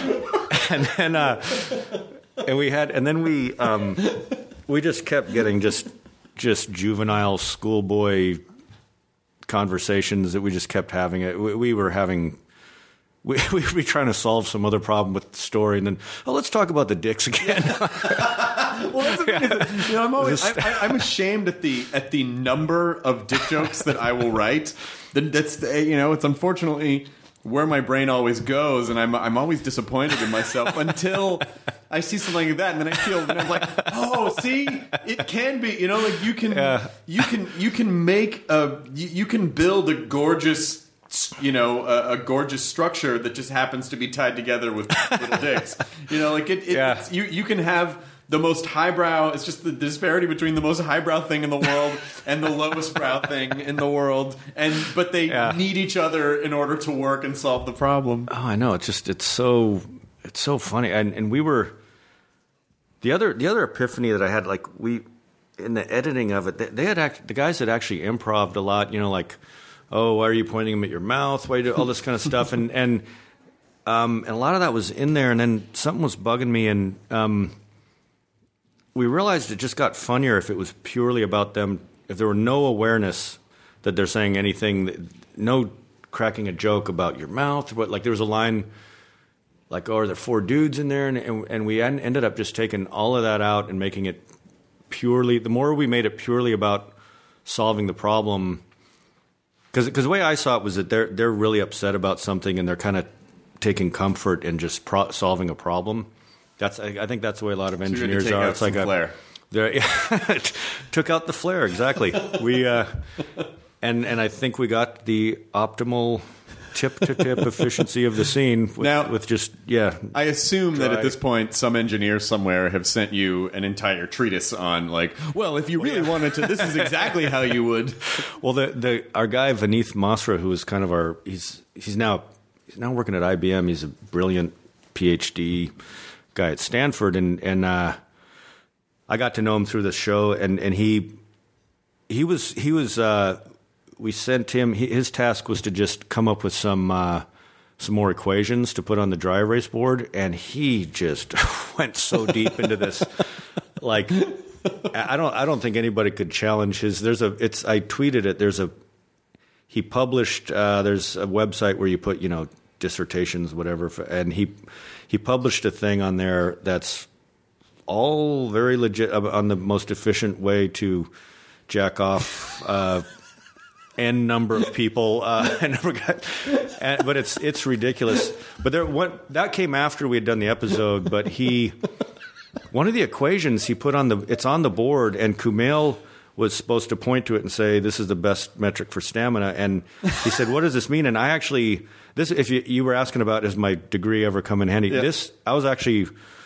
and then. Uh, And we had, and then we, um, we just kept getting just, just juvenile schoolboy conversations that we just kept having. It. We, we were having, we we would be trying to solve some other problem with the story, and then, oh, let's talk about the dicks again. Well, that's the thing is, you know, I'm always, I, I, I'm ashamed at the at the number of dick jokes that I will write. That, that's, you know, it's unfortunately where my brain always goes, and I'm I'm always disappointed in myself until I see something like that, and then I feel, and I'm like, oh, see, it can be, you know, like you can, Yeah. you can, you can make a, you, you can build a gorgeous, you know, a, a gorgeous structure that just happens to be tied together with little dicks. You know, like it, it Yeah. it's, you, you can have the most highbrow. It's just the disparity between the most highbrow thing in the world and the lowest brow thing in the world, and but they Yeah. need each other in order to work and solve the problem. Oh, I know. It's just it's so it's so funny, and and we were the other the other epiphany that I had, like we in the editing of it, they, they had act, the guys had actually improv'd a lot. You know, like, oh, why are you pointing them at your mouth? Why do all this kind of stuff? And and um and a lot of that was in there, and then something was bugging me, and um. we realized it just got funnier if it was purely about them, if there were no awareness that they're saying anything, no cracking a joke about your mouth. But like there was a line like, oh, are there four dudes in there? And, and, and we ended up just taking all of that out and making it purely, the more we made it purely about solving the problem, because the way I saw it was that they're, they're really upset about something, and they're kind of taking comfort in just pro- solving a problem. That's I, I think that's the way a lot of engineers take are. out It's like some a flair. yeah, took out the flair, exactly. We uh, and and I think we got the optimal tip to tip efficiency of the scene with, Now- with just yeah. I assume that Dry. at this point, some engineers somewhere have sent you an entire treatise on, like, well, if you really wanted to, this is exactly how you would. Well, the the our guy Vineeth Masra, who is kind of our he's he's now he's now working at I B M. He's a brilliant P H D guy at Stanford, and and uh, I got to know him through the show, and, and he he was he was uh, we sent him. He, his task was to just come up with some. Uh, some more equations to put on the dry erase board, and he just went so deep into this. Like, I don't, I don't think anybody could challenge his. There's a, it's. I tweeted it. There's a. He published. Uh, there's a website where you put, you know, dissertations, whatever, and he, he published a thing on there that's all very legit on the most efficient way to jack off. Uh, N number of people. Uh, I never got, and, but it's it's ridiculous. But there, what that came after we had done the episode. But he, one of the equations he put on the, it's on the board, and Kumail was supposed to point to it and say, "This is the best metric for stamina." And he said, "What does this mean?" And I actually, this, if you you were asking about, has my degree ever come in handy? Yeah. This, I was actually,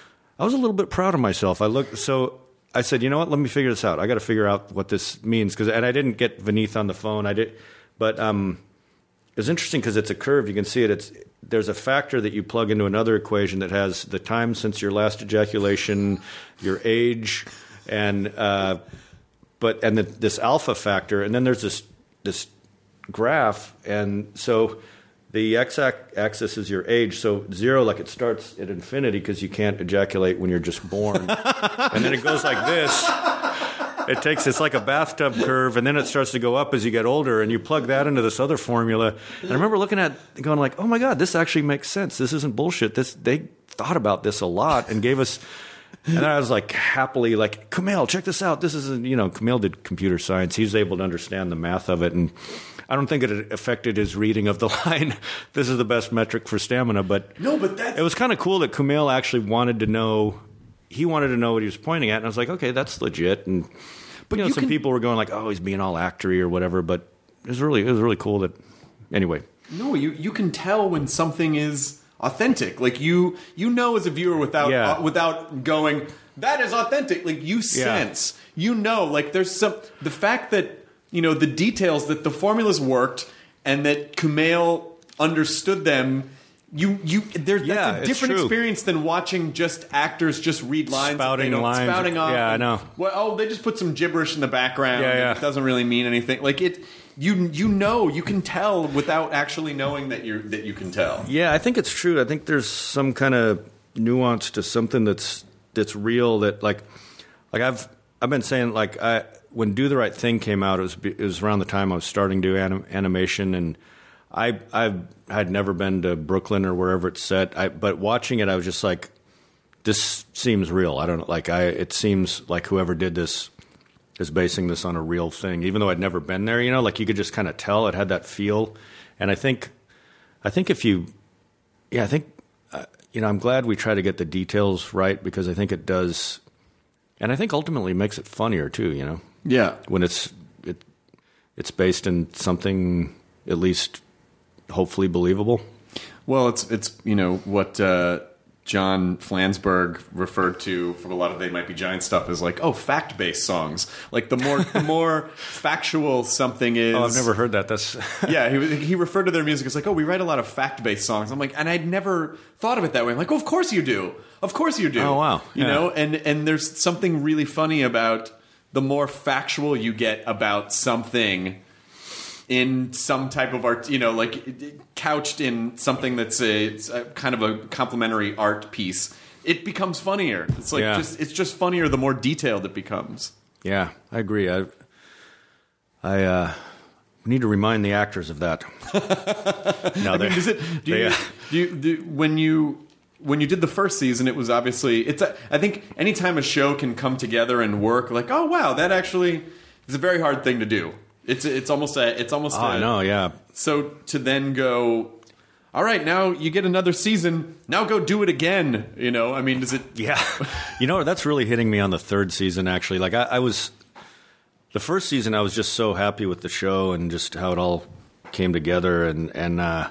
I was a little bit proud of myself. I looked so. I said, you know what? Let me figure this out. I got to figure out what this means, because, and I didn't get Vineeth on the phone. I did, but um, it was interesting because it's a curve. You can see it. It's there's a factor that you plug into another equation that has the time since your last ejaculation, your age, and uh, but and the, this alpha factor, and then there's this this graph, and so. The x-axis is your age, so zero, like it starts at infinity because you can't ejaculate when you're just born. And then it goes like this. It takes, it's like a bathtub curve, and then it starts to go up as you get older, and you plug that into this other formula. And I remember looking at it going like, oh my God, this actually makes sense. This isn't bullshit. This They thought about this a lot and gave us, and then I was like happily like, Kumail, check this out. This is, you know, Kumail did computer science. He was able to understand the math of it, and I don't think it affected his reading of the line, this is the best metric for stamina, but, no, but that's... it was kind of cool that Kumail actually wanted to know, he wanted to know what he was pointing at, and I was like, okay, that's legit. And but you know, you some can... people were going like, oh, he's being all actory or whatever, but it was really, it was really cool that, anyway. No, you, you can tell when something is authentic. Like, you you know as a viewer without Yeah. uh, without going, that is authentic. Like, you sense, yeah. you know, like there's some, the fact that, you know, the details that the formulas worked and that Kumail understood them, you you there's Yeah, that's a it's different true. experience than watching just actors just read lines, Spouting that they don't- lines. spouting off. Yeah, I and, know. Well, oh, they just put some gibberish in the background. Yeah, and yeah. It doesn't really mean anything. Like it, you you know, you can tell without actually knowing that you are that you can tell. Yeah, I think it's true. I think there's some kind of nuance to something that's that's real. That like, like I've I've been saying like I when Do the Right Thing came out, it was it was around the time I was starting to do anim, animation, and I I had never been to Brooklyn or wherever it's set. I, but watching it, I was just like, this seems real. I don't know, like I it seems like whoever did this is basing this on a real thing, even though I'd never been there. You know, like you could just kind of tell it had that feel. And I think, I think if you, yeah, I think, uh, you know, I'm glad we try to get the details right, because I think it does, and I think ultimately makes it funnier too. You know, Yeah. when it's it, it's based in something at least hopefully believable. Well, it's it's you know what uh, John Flansburgh referred to from a lot of They Might Be Giant stuff as like, oh, fact based songs. Like the more the more factual something is. Oh, I've never heard that. That's Yeah, he he referred to their music as like, oh, we write a lot of fact based songs. I'm like, and I'd never thought of it that way. I'm like, oh, of course you do. Of course you do. Oh, wow. You Yeah. know, and and there's something really funny about the more factual you get about something in some type of art, you know, like couched in something that's a, it's a kind of a complementary art piece, it becomes funnier. It's like Yeah. just it's just funnier the more detailed it becomes. yeah, I agree. I I uh, need to remind the actors of that. no, I mean, does it? Do you, they, uh, do you do, when you when you did the first season? It was obviously it's. A, I think anytime a show can come together and work, like, oh wow, that actually is a very hard thing to do. It's it's almost a it's almost. oh, a, I know. Yeah. So to then go, all right, now you get another season. Now go do it again. You know, I mean, does it? Yeah. You know, that's really hitting me on the third season, actually. Like, I, I was... The first season, I was just so happy with the show and just how it all came together. And, and uh,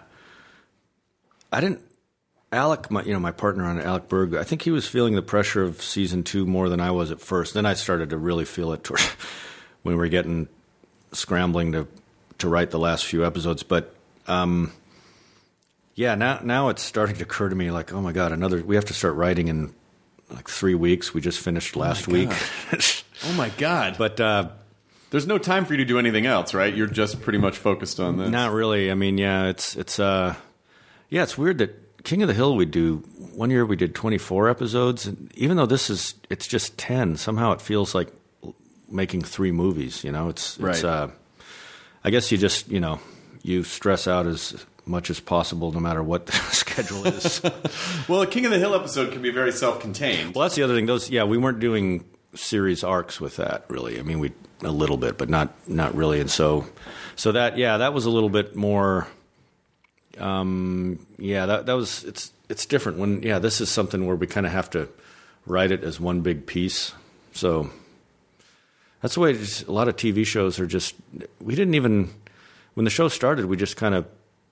I didn't... Alec, my, you know, my partner on it, Alec Berg, I think he was feeling the pressure of season two more than I was at first. Then I started to really feel it toward, when we were getting... scrambling to to write the last few episodes. But... Um, yeah, now now it's starting to occur to me like, oh my God, another. We have to start writing in like three weeks. We just finished last my week. Oh my God! But uh, there's no time for you to do anything else, right? You're just pretty much focused on this. not really. I mean, yeah, it's it's uh, yeah, it's weird that King of the Hill we do one year we did twenty-four episodes, and even though this is it's just ten, somehow it feels like making three movies. You know, it's Right. it's. Uh, I guess you just you know you stress out as much as possible, no matter what the schedule is. Well, a King of the Hill episode can be very self-contained. Well, that's the other thing. Those, yeah, we weren't doing series arcs with that, really. I mean, we a little bit, but not not really. And so, so that, yeah, that was a little bit more. Um, yeah, that that was it's it's different when yeah, this is something where we kind of have to write it as one big piece. So that's the way it is. A lot of T V shows are just. We didn't even when the show started. We just kind of.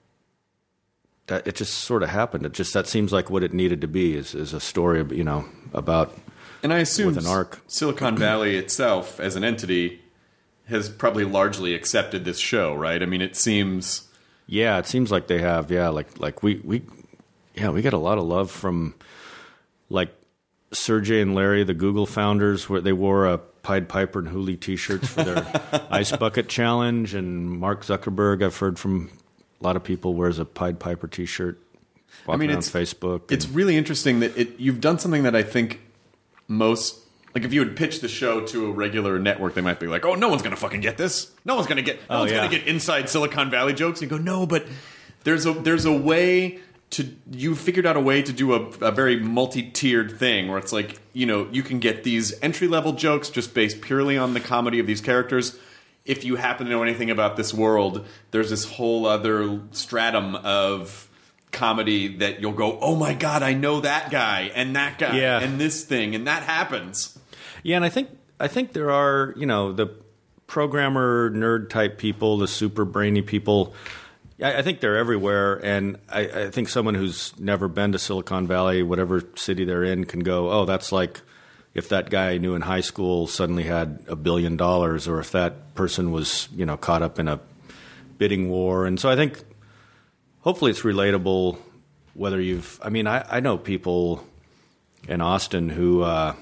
That it just sort of happened. It just that seems like what it needed to be is is a story, you know, about. And I assume with an arc. Silicon Valley itself, as an entity, has probably largely accepted this show, right? I mean, it seems. Yeah, it seems like they have. Yeah, like like we we, yeah, we get a lot of love from, like, Sergey and Larry, the Google founders, where they wore a Pied Piper and Hooli T-shirts for their Ice Bucket Challenge, and Mark Zuckerberg, I've heard from a lot of people wears a Pied Piper T-shirt. I mean, on it's Facebook. It's and, really interesting that it, you've done something that I think most. Like, if you would pitch the show to a regular network, they might be like, oh, no one's going to fucking get this. No one's going to get no Oh, one's yeah. going to get inside Silicon Valley jokes. And you go, no, but there's a there's a way to. You figured out a way to do a, a very multi-tiered thing where it's like, you know, you can get these entry-level jokes just based purely on the comedy of these characters. If you happen to know anything about this world, there's this whole other stratum of comedy that you'll go, oh my God, I know that guy and that guy Yeah. and this thing, and that happens. Yeah, and I think I think there are, you know, the programmer nerd type people, the super brainy people. I, I think they're everywhere, and I, I think someone who's never been to Silicon Valley, whatever city they're in, can go, oh, that's like if that guy I knew in high school suddenly had a billion dollars, or if that person was, you know, caught up in a bidding war. And so I think hopefully it's relatable. Whether you've, I mean, I, I know people in Austin who. Uh,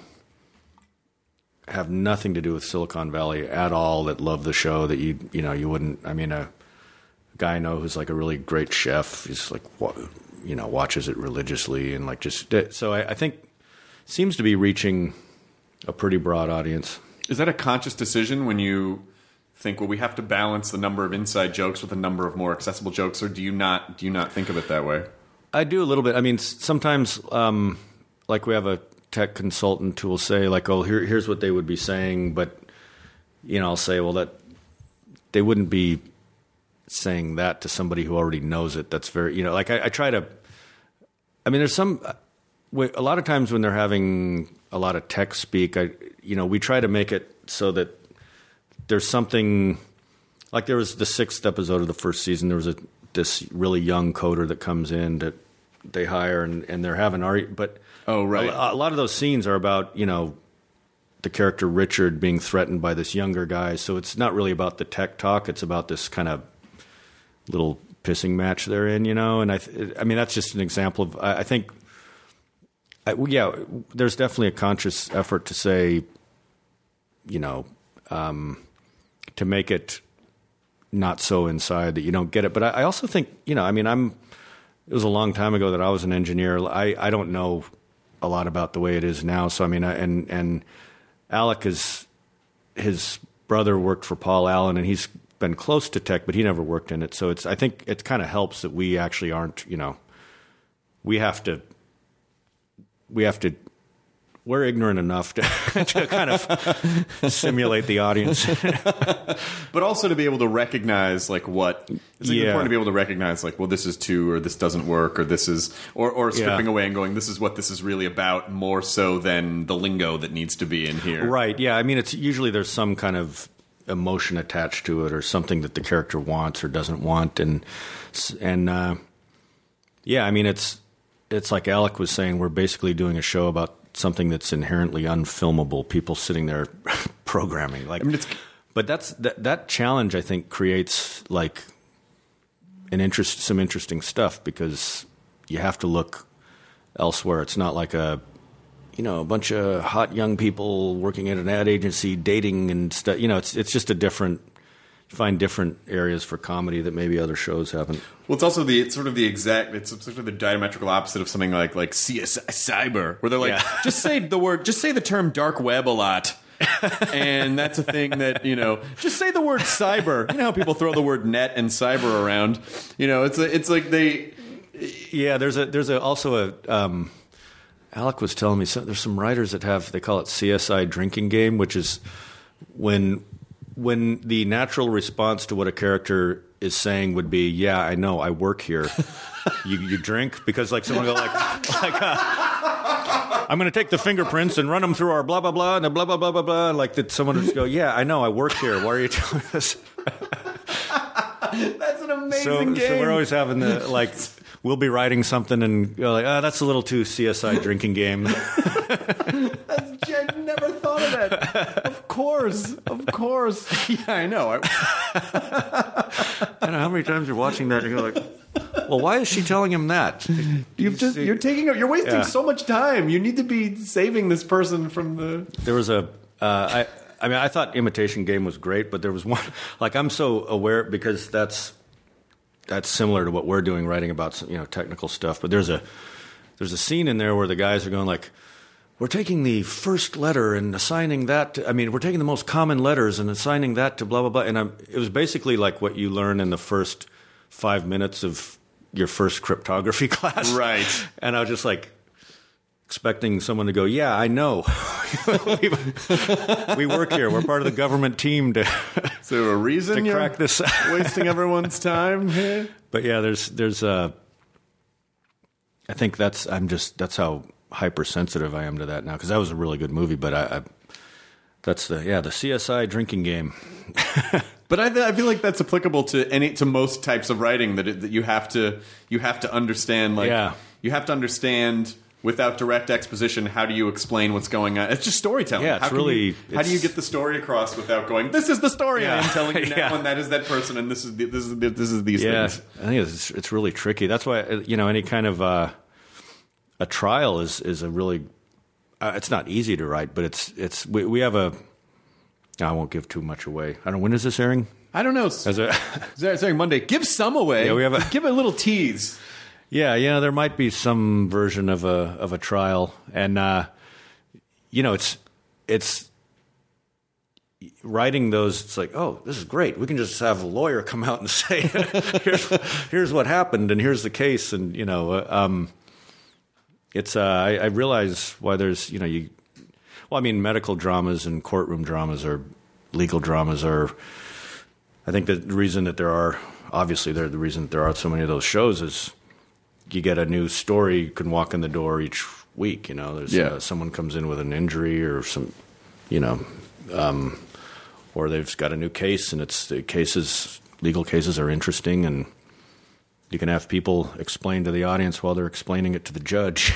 have nothing to do with Silicon Valley at all that love the show that you you know you wouldn't. I mean, a guy I know who's like a really great chef. He's like wa- you know watches it religiously and like just so I, I think it seems to be reaching a pretty broad audience. Is that a conscious decision when you think, well, we have to balance the number of inside jokes with a number of more accessible jokes, or do you not do you not think of it that way? I do a little bit. I mean, sometimes um, like we have a tech consultant who will say like, oh, here, here's what they would be saying, but you know, I'll say, well, that they wouldn't be saying that to somebody who already knows it. That's very, you know, like I, I try to. I mean, there's some a lot of times when they're having a lot of tech speak, I, you know, we try to make it so that there's something like there was the sixth episode of the first season. There was a this really young coder that comes in that they hire and, and they're having ar- but. Oh, right. A, a lot of those scenes are about, you know, the character Richard being threatened by this younger guy. So it's not really about the tech talk. It's about this kind of little pissing match they're in, you know. And I, th- I mean, that's just an example of. I, I think, I, yeah, there's definitely a conscious effort to say, you know, um, to make it not so inside that you don't get it. But I, I also think, you know, I mean, I'm. It was a long time ago that I was an engineer. I, I don't know a lot about the way it is now. So I mean, I, and and Alec is his brother worked for Paul Allen, and he's been close to tech, but he never worked in it. So it's I think it kind of helps that we actually aren't. You know, we have to we have to. We're ignorant enough to, to kind of simulate the audience, but also to be able to recognize like what it's Yeah. important to be able to recognize like, well, this is too, or this doesn't work, or this is, or or stripping Yeah. away and going, this is what this is really about, more so than the lingo that needs to be in here. right? Yeah, I mean, it's usually there's some kind of emotion attached to it, or something that the character wants or doesn't want, and and uh, yeah, I mean, it's it's like Alec was saying, we're basically doing a show about something that's inherently unfilmable. People sitting there programming, like, I mean, it's, but that's that, that challenge. I think creates like an interest, some interesting stuff because you have to look elsewhere. It's not like a, you know, a bunch of hot young people working at an ad agency, dating and stuff. You know, it's it's just a different. You find different areas for comedy that maybe other shows haven't. Well, it's also the it's sort of the exact. It's sort of the diametrical opposite of something like like C S I Cyber, where they're like, Yeah. just say the word, just say the term dark web a lot. And that's a thing that, you know, just say the word cyber. You know how people throw the word net and cyber around. You know, it's a, it's like they. Yeah, there's a there's a also a. Um, Alec was telling me so, there's some writers that have they call it C S I drinking game, which is when when the natural response to what a character is saying would be, yeah, I know, I work here. you you drink because like someone will go like like. Uh, I'm going to take the fingerprints and run them through our blah, blah, blah, and the blah, blah, blah, blah, blah. Like that someone would just go, yeah, I know, I work here. Why are you telling us? That's an amazing So, game. so we're always having the, like, we'll be writing something and go like, oh, that's a little too C S I drinking game. That's, I never thought of that. Of course. Of course. Yeah, I know. I, I don't know how many times you're watching that and you're like, well, why is she telling him that? You've just, you're taking, you're wasting Yeah. so much time. You need to be saving this person from the. There was a, uh, I, I mean, I thought Imitation Game was great, but there was one, like, I'm so aware because that's, that's similar to what we're doing, writing about some, you know, technical stuff. But there's a, there's a scene in there where the guys are going like, we're taking the first letter and assigning that to, I mean, we're taking the most common letters and assigning that to blah, blah, blah. And I'm, it was basically like what you learn in the first five minutes of your first cryptography class. Right. And I was just like expecting someone to go, yeah, I know. we, we work here. We're part of the government team to, Is there a reason to you're crack this. wasting everyone's time here? But yeah, there's, there's, uh, I think that's, I'm just, that's how hypersensitive I am to that now. Cause that was a really good movie, but I, I that's the, yeah, the C S I drinking game. But I, I feel like that's applicable to any to most types of writing that, it, that you have to you have to understand. Like Yeah. you have to understand without direct exposition. How do you explain what's going on? It's just storytelling. Yeah, it's how can really- You, how do you it's- get the story across without going? This is the story I Yeah. am telling you now, Yeah. and that is that person, and this is the, this is the, this is these Yeah, things. I think it's it's really tricky. That's why uh, you know any kind of uh, a trial is is a really uh, it's not easy to write, but it's it's we, we have a. I won't give too much away. I don't know when is this airing? I don't know. As a, Sorry, Monday. Give some away. Yeah, we have a- give a little tease. yeah, yeah, there might be some version of a of a trial, and uh, you know it's it's writing those. It's like, oh, this is great. We can just have a lawyer come out and say, here's, here's what happened, and here's the case, and you know. Uh, um, It's uh, I, I realize why there's you know you well I mean medical dramas and courtroom dramas or legal dramas are I think the reason that there are obviously they're the reason that there are so many of those shows is you get a new story you can walk in the door each week you know there's Yeah. uh, someone comes in with an injury or some you know um, or they've got a new case and it's the cases legal cases are interesting and you can have people explain to the audience while they're explaining it to the judge.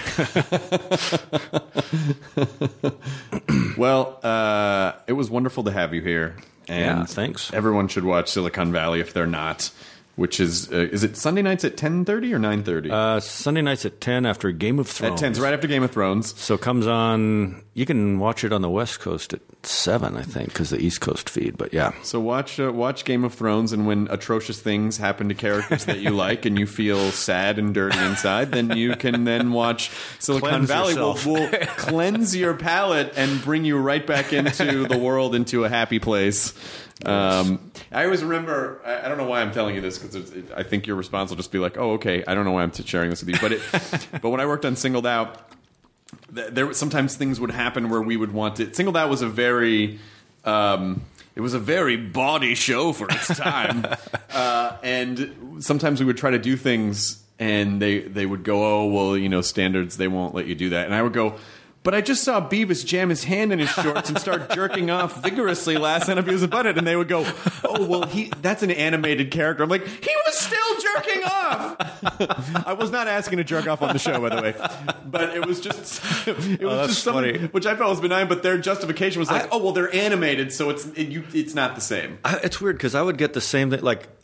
Well, uh, it was wonderful to have you here. And Yeah, thanks. Everyone should watch Silicon Valley if they're not. Which is uh, is it Sunday nights at ten thirty or nine thirty? Uh, Sunday nights at ten after Game of Thrones. At ten, so right after Game of Thrones. So it comes on. You can watch it on the West Coast at seven, I think, because the East Coast feed. But yeah, So watch uh, watch Game of Thrones, and when atrocious things happen to characters that you like, and you feel sad and dirty inside, then you can then watch Silicon Cleanse Valley. Will, yourself. will cleanse your palate and bring you right back into the world, into a happy place. Um, I always remember. I, I don't know why I'm telling you this because it, I think your response will just be like, "Oh, okay." I don't know why I'm t- sharing this with you, but it, but when I worked on Singled Out, th- there sometimes things would happen where we would want it. Singled Out was a very um, it was a very bawdy show for its time, uh, and sometimes we would try to do things, and they they would go, "Oh, well, you know, standards, they won't let you do that," and I would go. But I just saw Beavis jam his hand in his shorts and start jerking off vigorously last time he was about it, and they would go, "Oh, well, he that's an animated character." I'm like, he was still jerking off. I was not asking to jerk off on the show, by the way, but it was just it was Oh, that's just something funny. which I felt was benign. But their justification was like, "Oh, well, they're animated, so it's it, you, it's not the same." I, it's weird because I would get the same thing. Like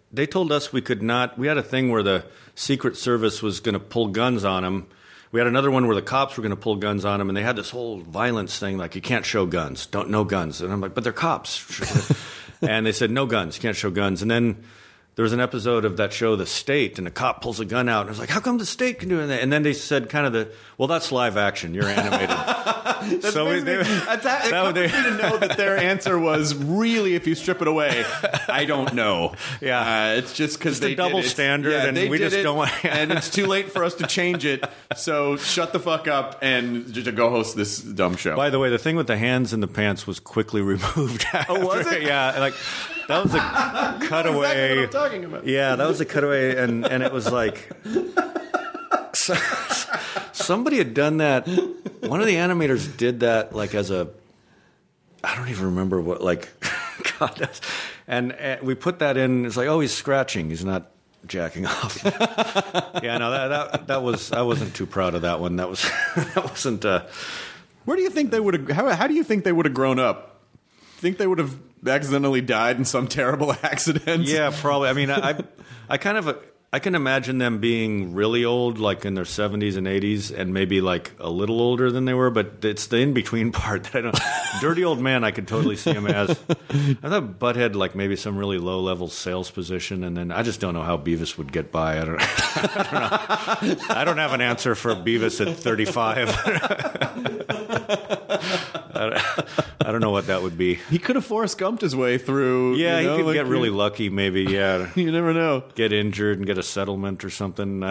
they told us we could not. We had a thing where the Secret Service was going to pull guns on them. We had another one where the cops were going to pull guns on them, and they had this whole violence thing, like you can't show guns, don't no guns. And I'm like, but they're cops. And they said no guns, you can't show guns. And then there was an episode of that show, The State, and a cop pulls a gun out, and I was like, how come the state can do that? And then they said kind of the, well, that's live action. You're animated. so we, they, that, that, it that, they, me to know that their answer was really, if you strip it away, I don't know. Yeah, uh, it's just because they a double did it. standard, yeah, and we just it, don't want. And it's too late for us to change it. So shut the fuck up and just go host this dumb show. By the way, the thing with the hands in the pants was quickly removed. Oh, was it? Yeah, like that was a cutaway. Exactly what I'm talking about. Yeah, that was a cutaway, and and it was like. So, somebody had done that. One of the animators did that, like as a, I don't even remember what, like, God, that's, and, and we put that in. It's like, oh, he's scratching. He's not jacking off. Yeah, no, that, that that was. I wasn't too proud of that one. That was that wasn't. Uh, Where do you think they would have? How, how do you think they would have grown up? Think they would have accidentally died in some terrible accident? Yeah, probably. I mean, I I, I kind of. I can imagine them being really old, like in their seventies and eighties, and maybe like a little older than they were, but it's the in-between part that I don't... Dirty old man, I could totally see him as. I thought Butthead, like maybe some really low-level sales position, and then I just don't know how Beavis would get by. I don't, I don't know. I don't have an answer for Beavis at thirty-five. I, don't, I don't know what that would be. He could have Forrest Gumped his way through. Yeah, you know, he could like, get really lucky, maybe, yeah. You never know. Get injured and get a settlement or something.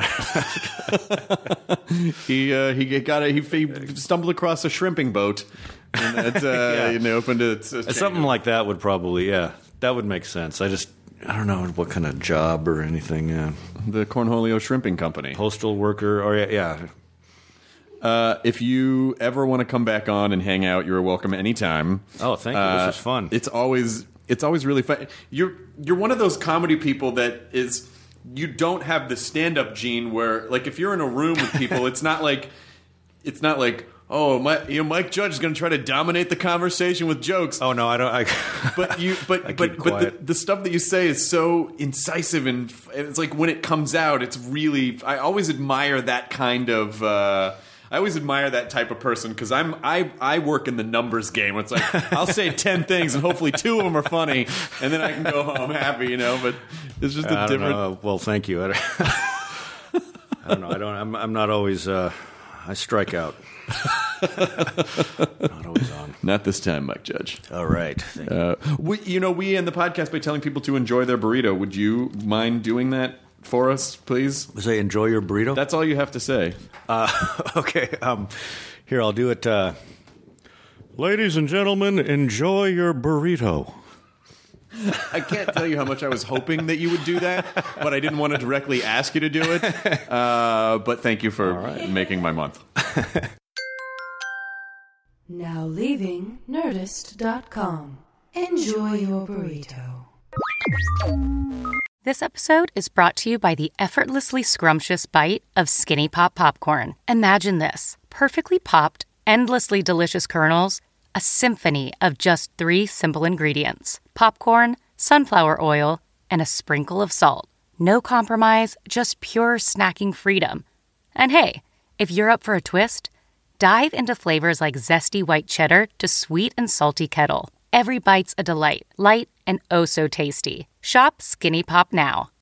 he uh, he got a, he, he stumbled across a shrimping boat, and it, uh, yeah. you know, opened it. Something like that would probably, yeah, that would make sense. I just, I don't know what kind of job or anything. Yeah. The Cornholio Shrimping Company, postal worker, or yeah. yeah. Uh, if you ever want to come back on and hang out, you're welcome anytime. Oh, thank you. Uh, this was fun. It's always it's always really fun. You're you're one of those comedy people that is. You don't have the stand-up gene where, like, if you're in a room with people, it's not like, it's not like, oh, my, you know, Mike Judge is going to try to dominate the conversation with jokes. Oh no, I don't. I, but you, but I but but the, the stuff that you say is so incisive, and it's like when it comes out, it's really. I always admire that kind of. Uh, I always admire that type of person because I'm I, I work in the numbers game. It's like I'll say ten things and hopefully two of them are funny, and then I can go home happy, you know. But it's just a I different. Don't know. Well, thank you. I don't, I don't know. I don't. I'm, I'm not always. Uh, I strike out. Not always on. Not this time, Mike Judge. All right. Thank uh, we, you know, we end the podcast by telling people to enjoy their burrito. Would you mind doing that for us, please? Say, enjoy your burrito? That's all you have to say. Uh, okay. Um, here, I'll do it. Uh, Ladies and gentlemen, enjoy your burrito. I can't tell you how much I was hoping that you would do that, but I didn't want to directly ask you to do it. Uh, but thank you for right. making my month. Now leaving Nerdist dot com. Enjoy your burrito. This episode is brought to you by the effortlessly scrumptious bite of Skinny Pop Popcorn. Imagine this. Perfectly popped, endlessly delicious kernels, a symphony of just three simple ingredients. Popcorn, sunflower oil, and a sprinkle of salt. No compromise, just pure snacking freedom. And hey, if you're up for a twist, dive into flavors like zesty white cheddar to sweet and salty kettle. Every bite's a delight, light and oh so tasty. Shop Skinny Pop now.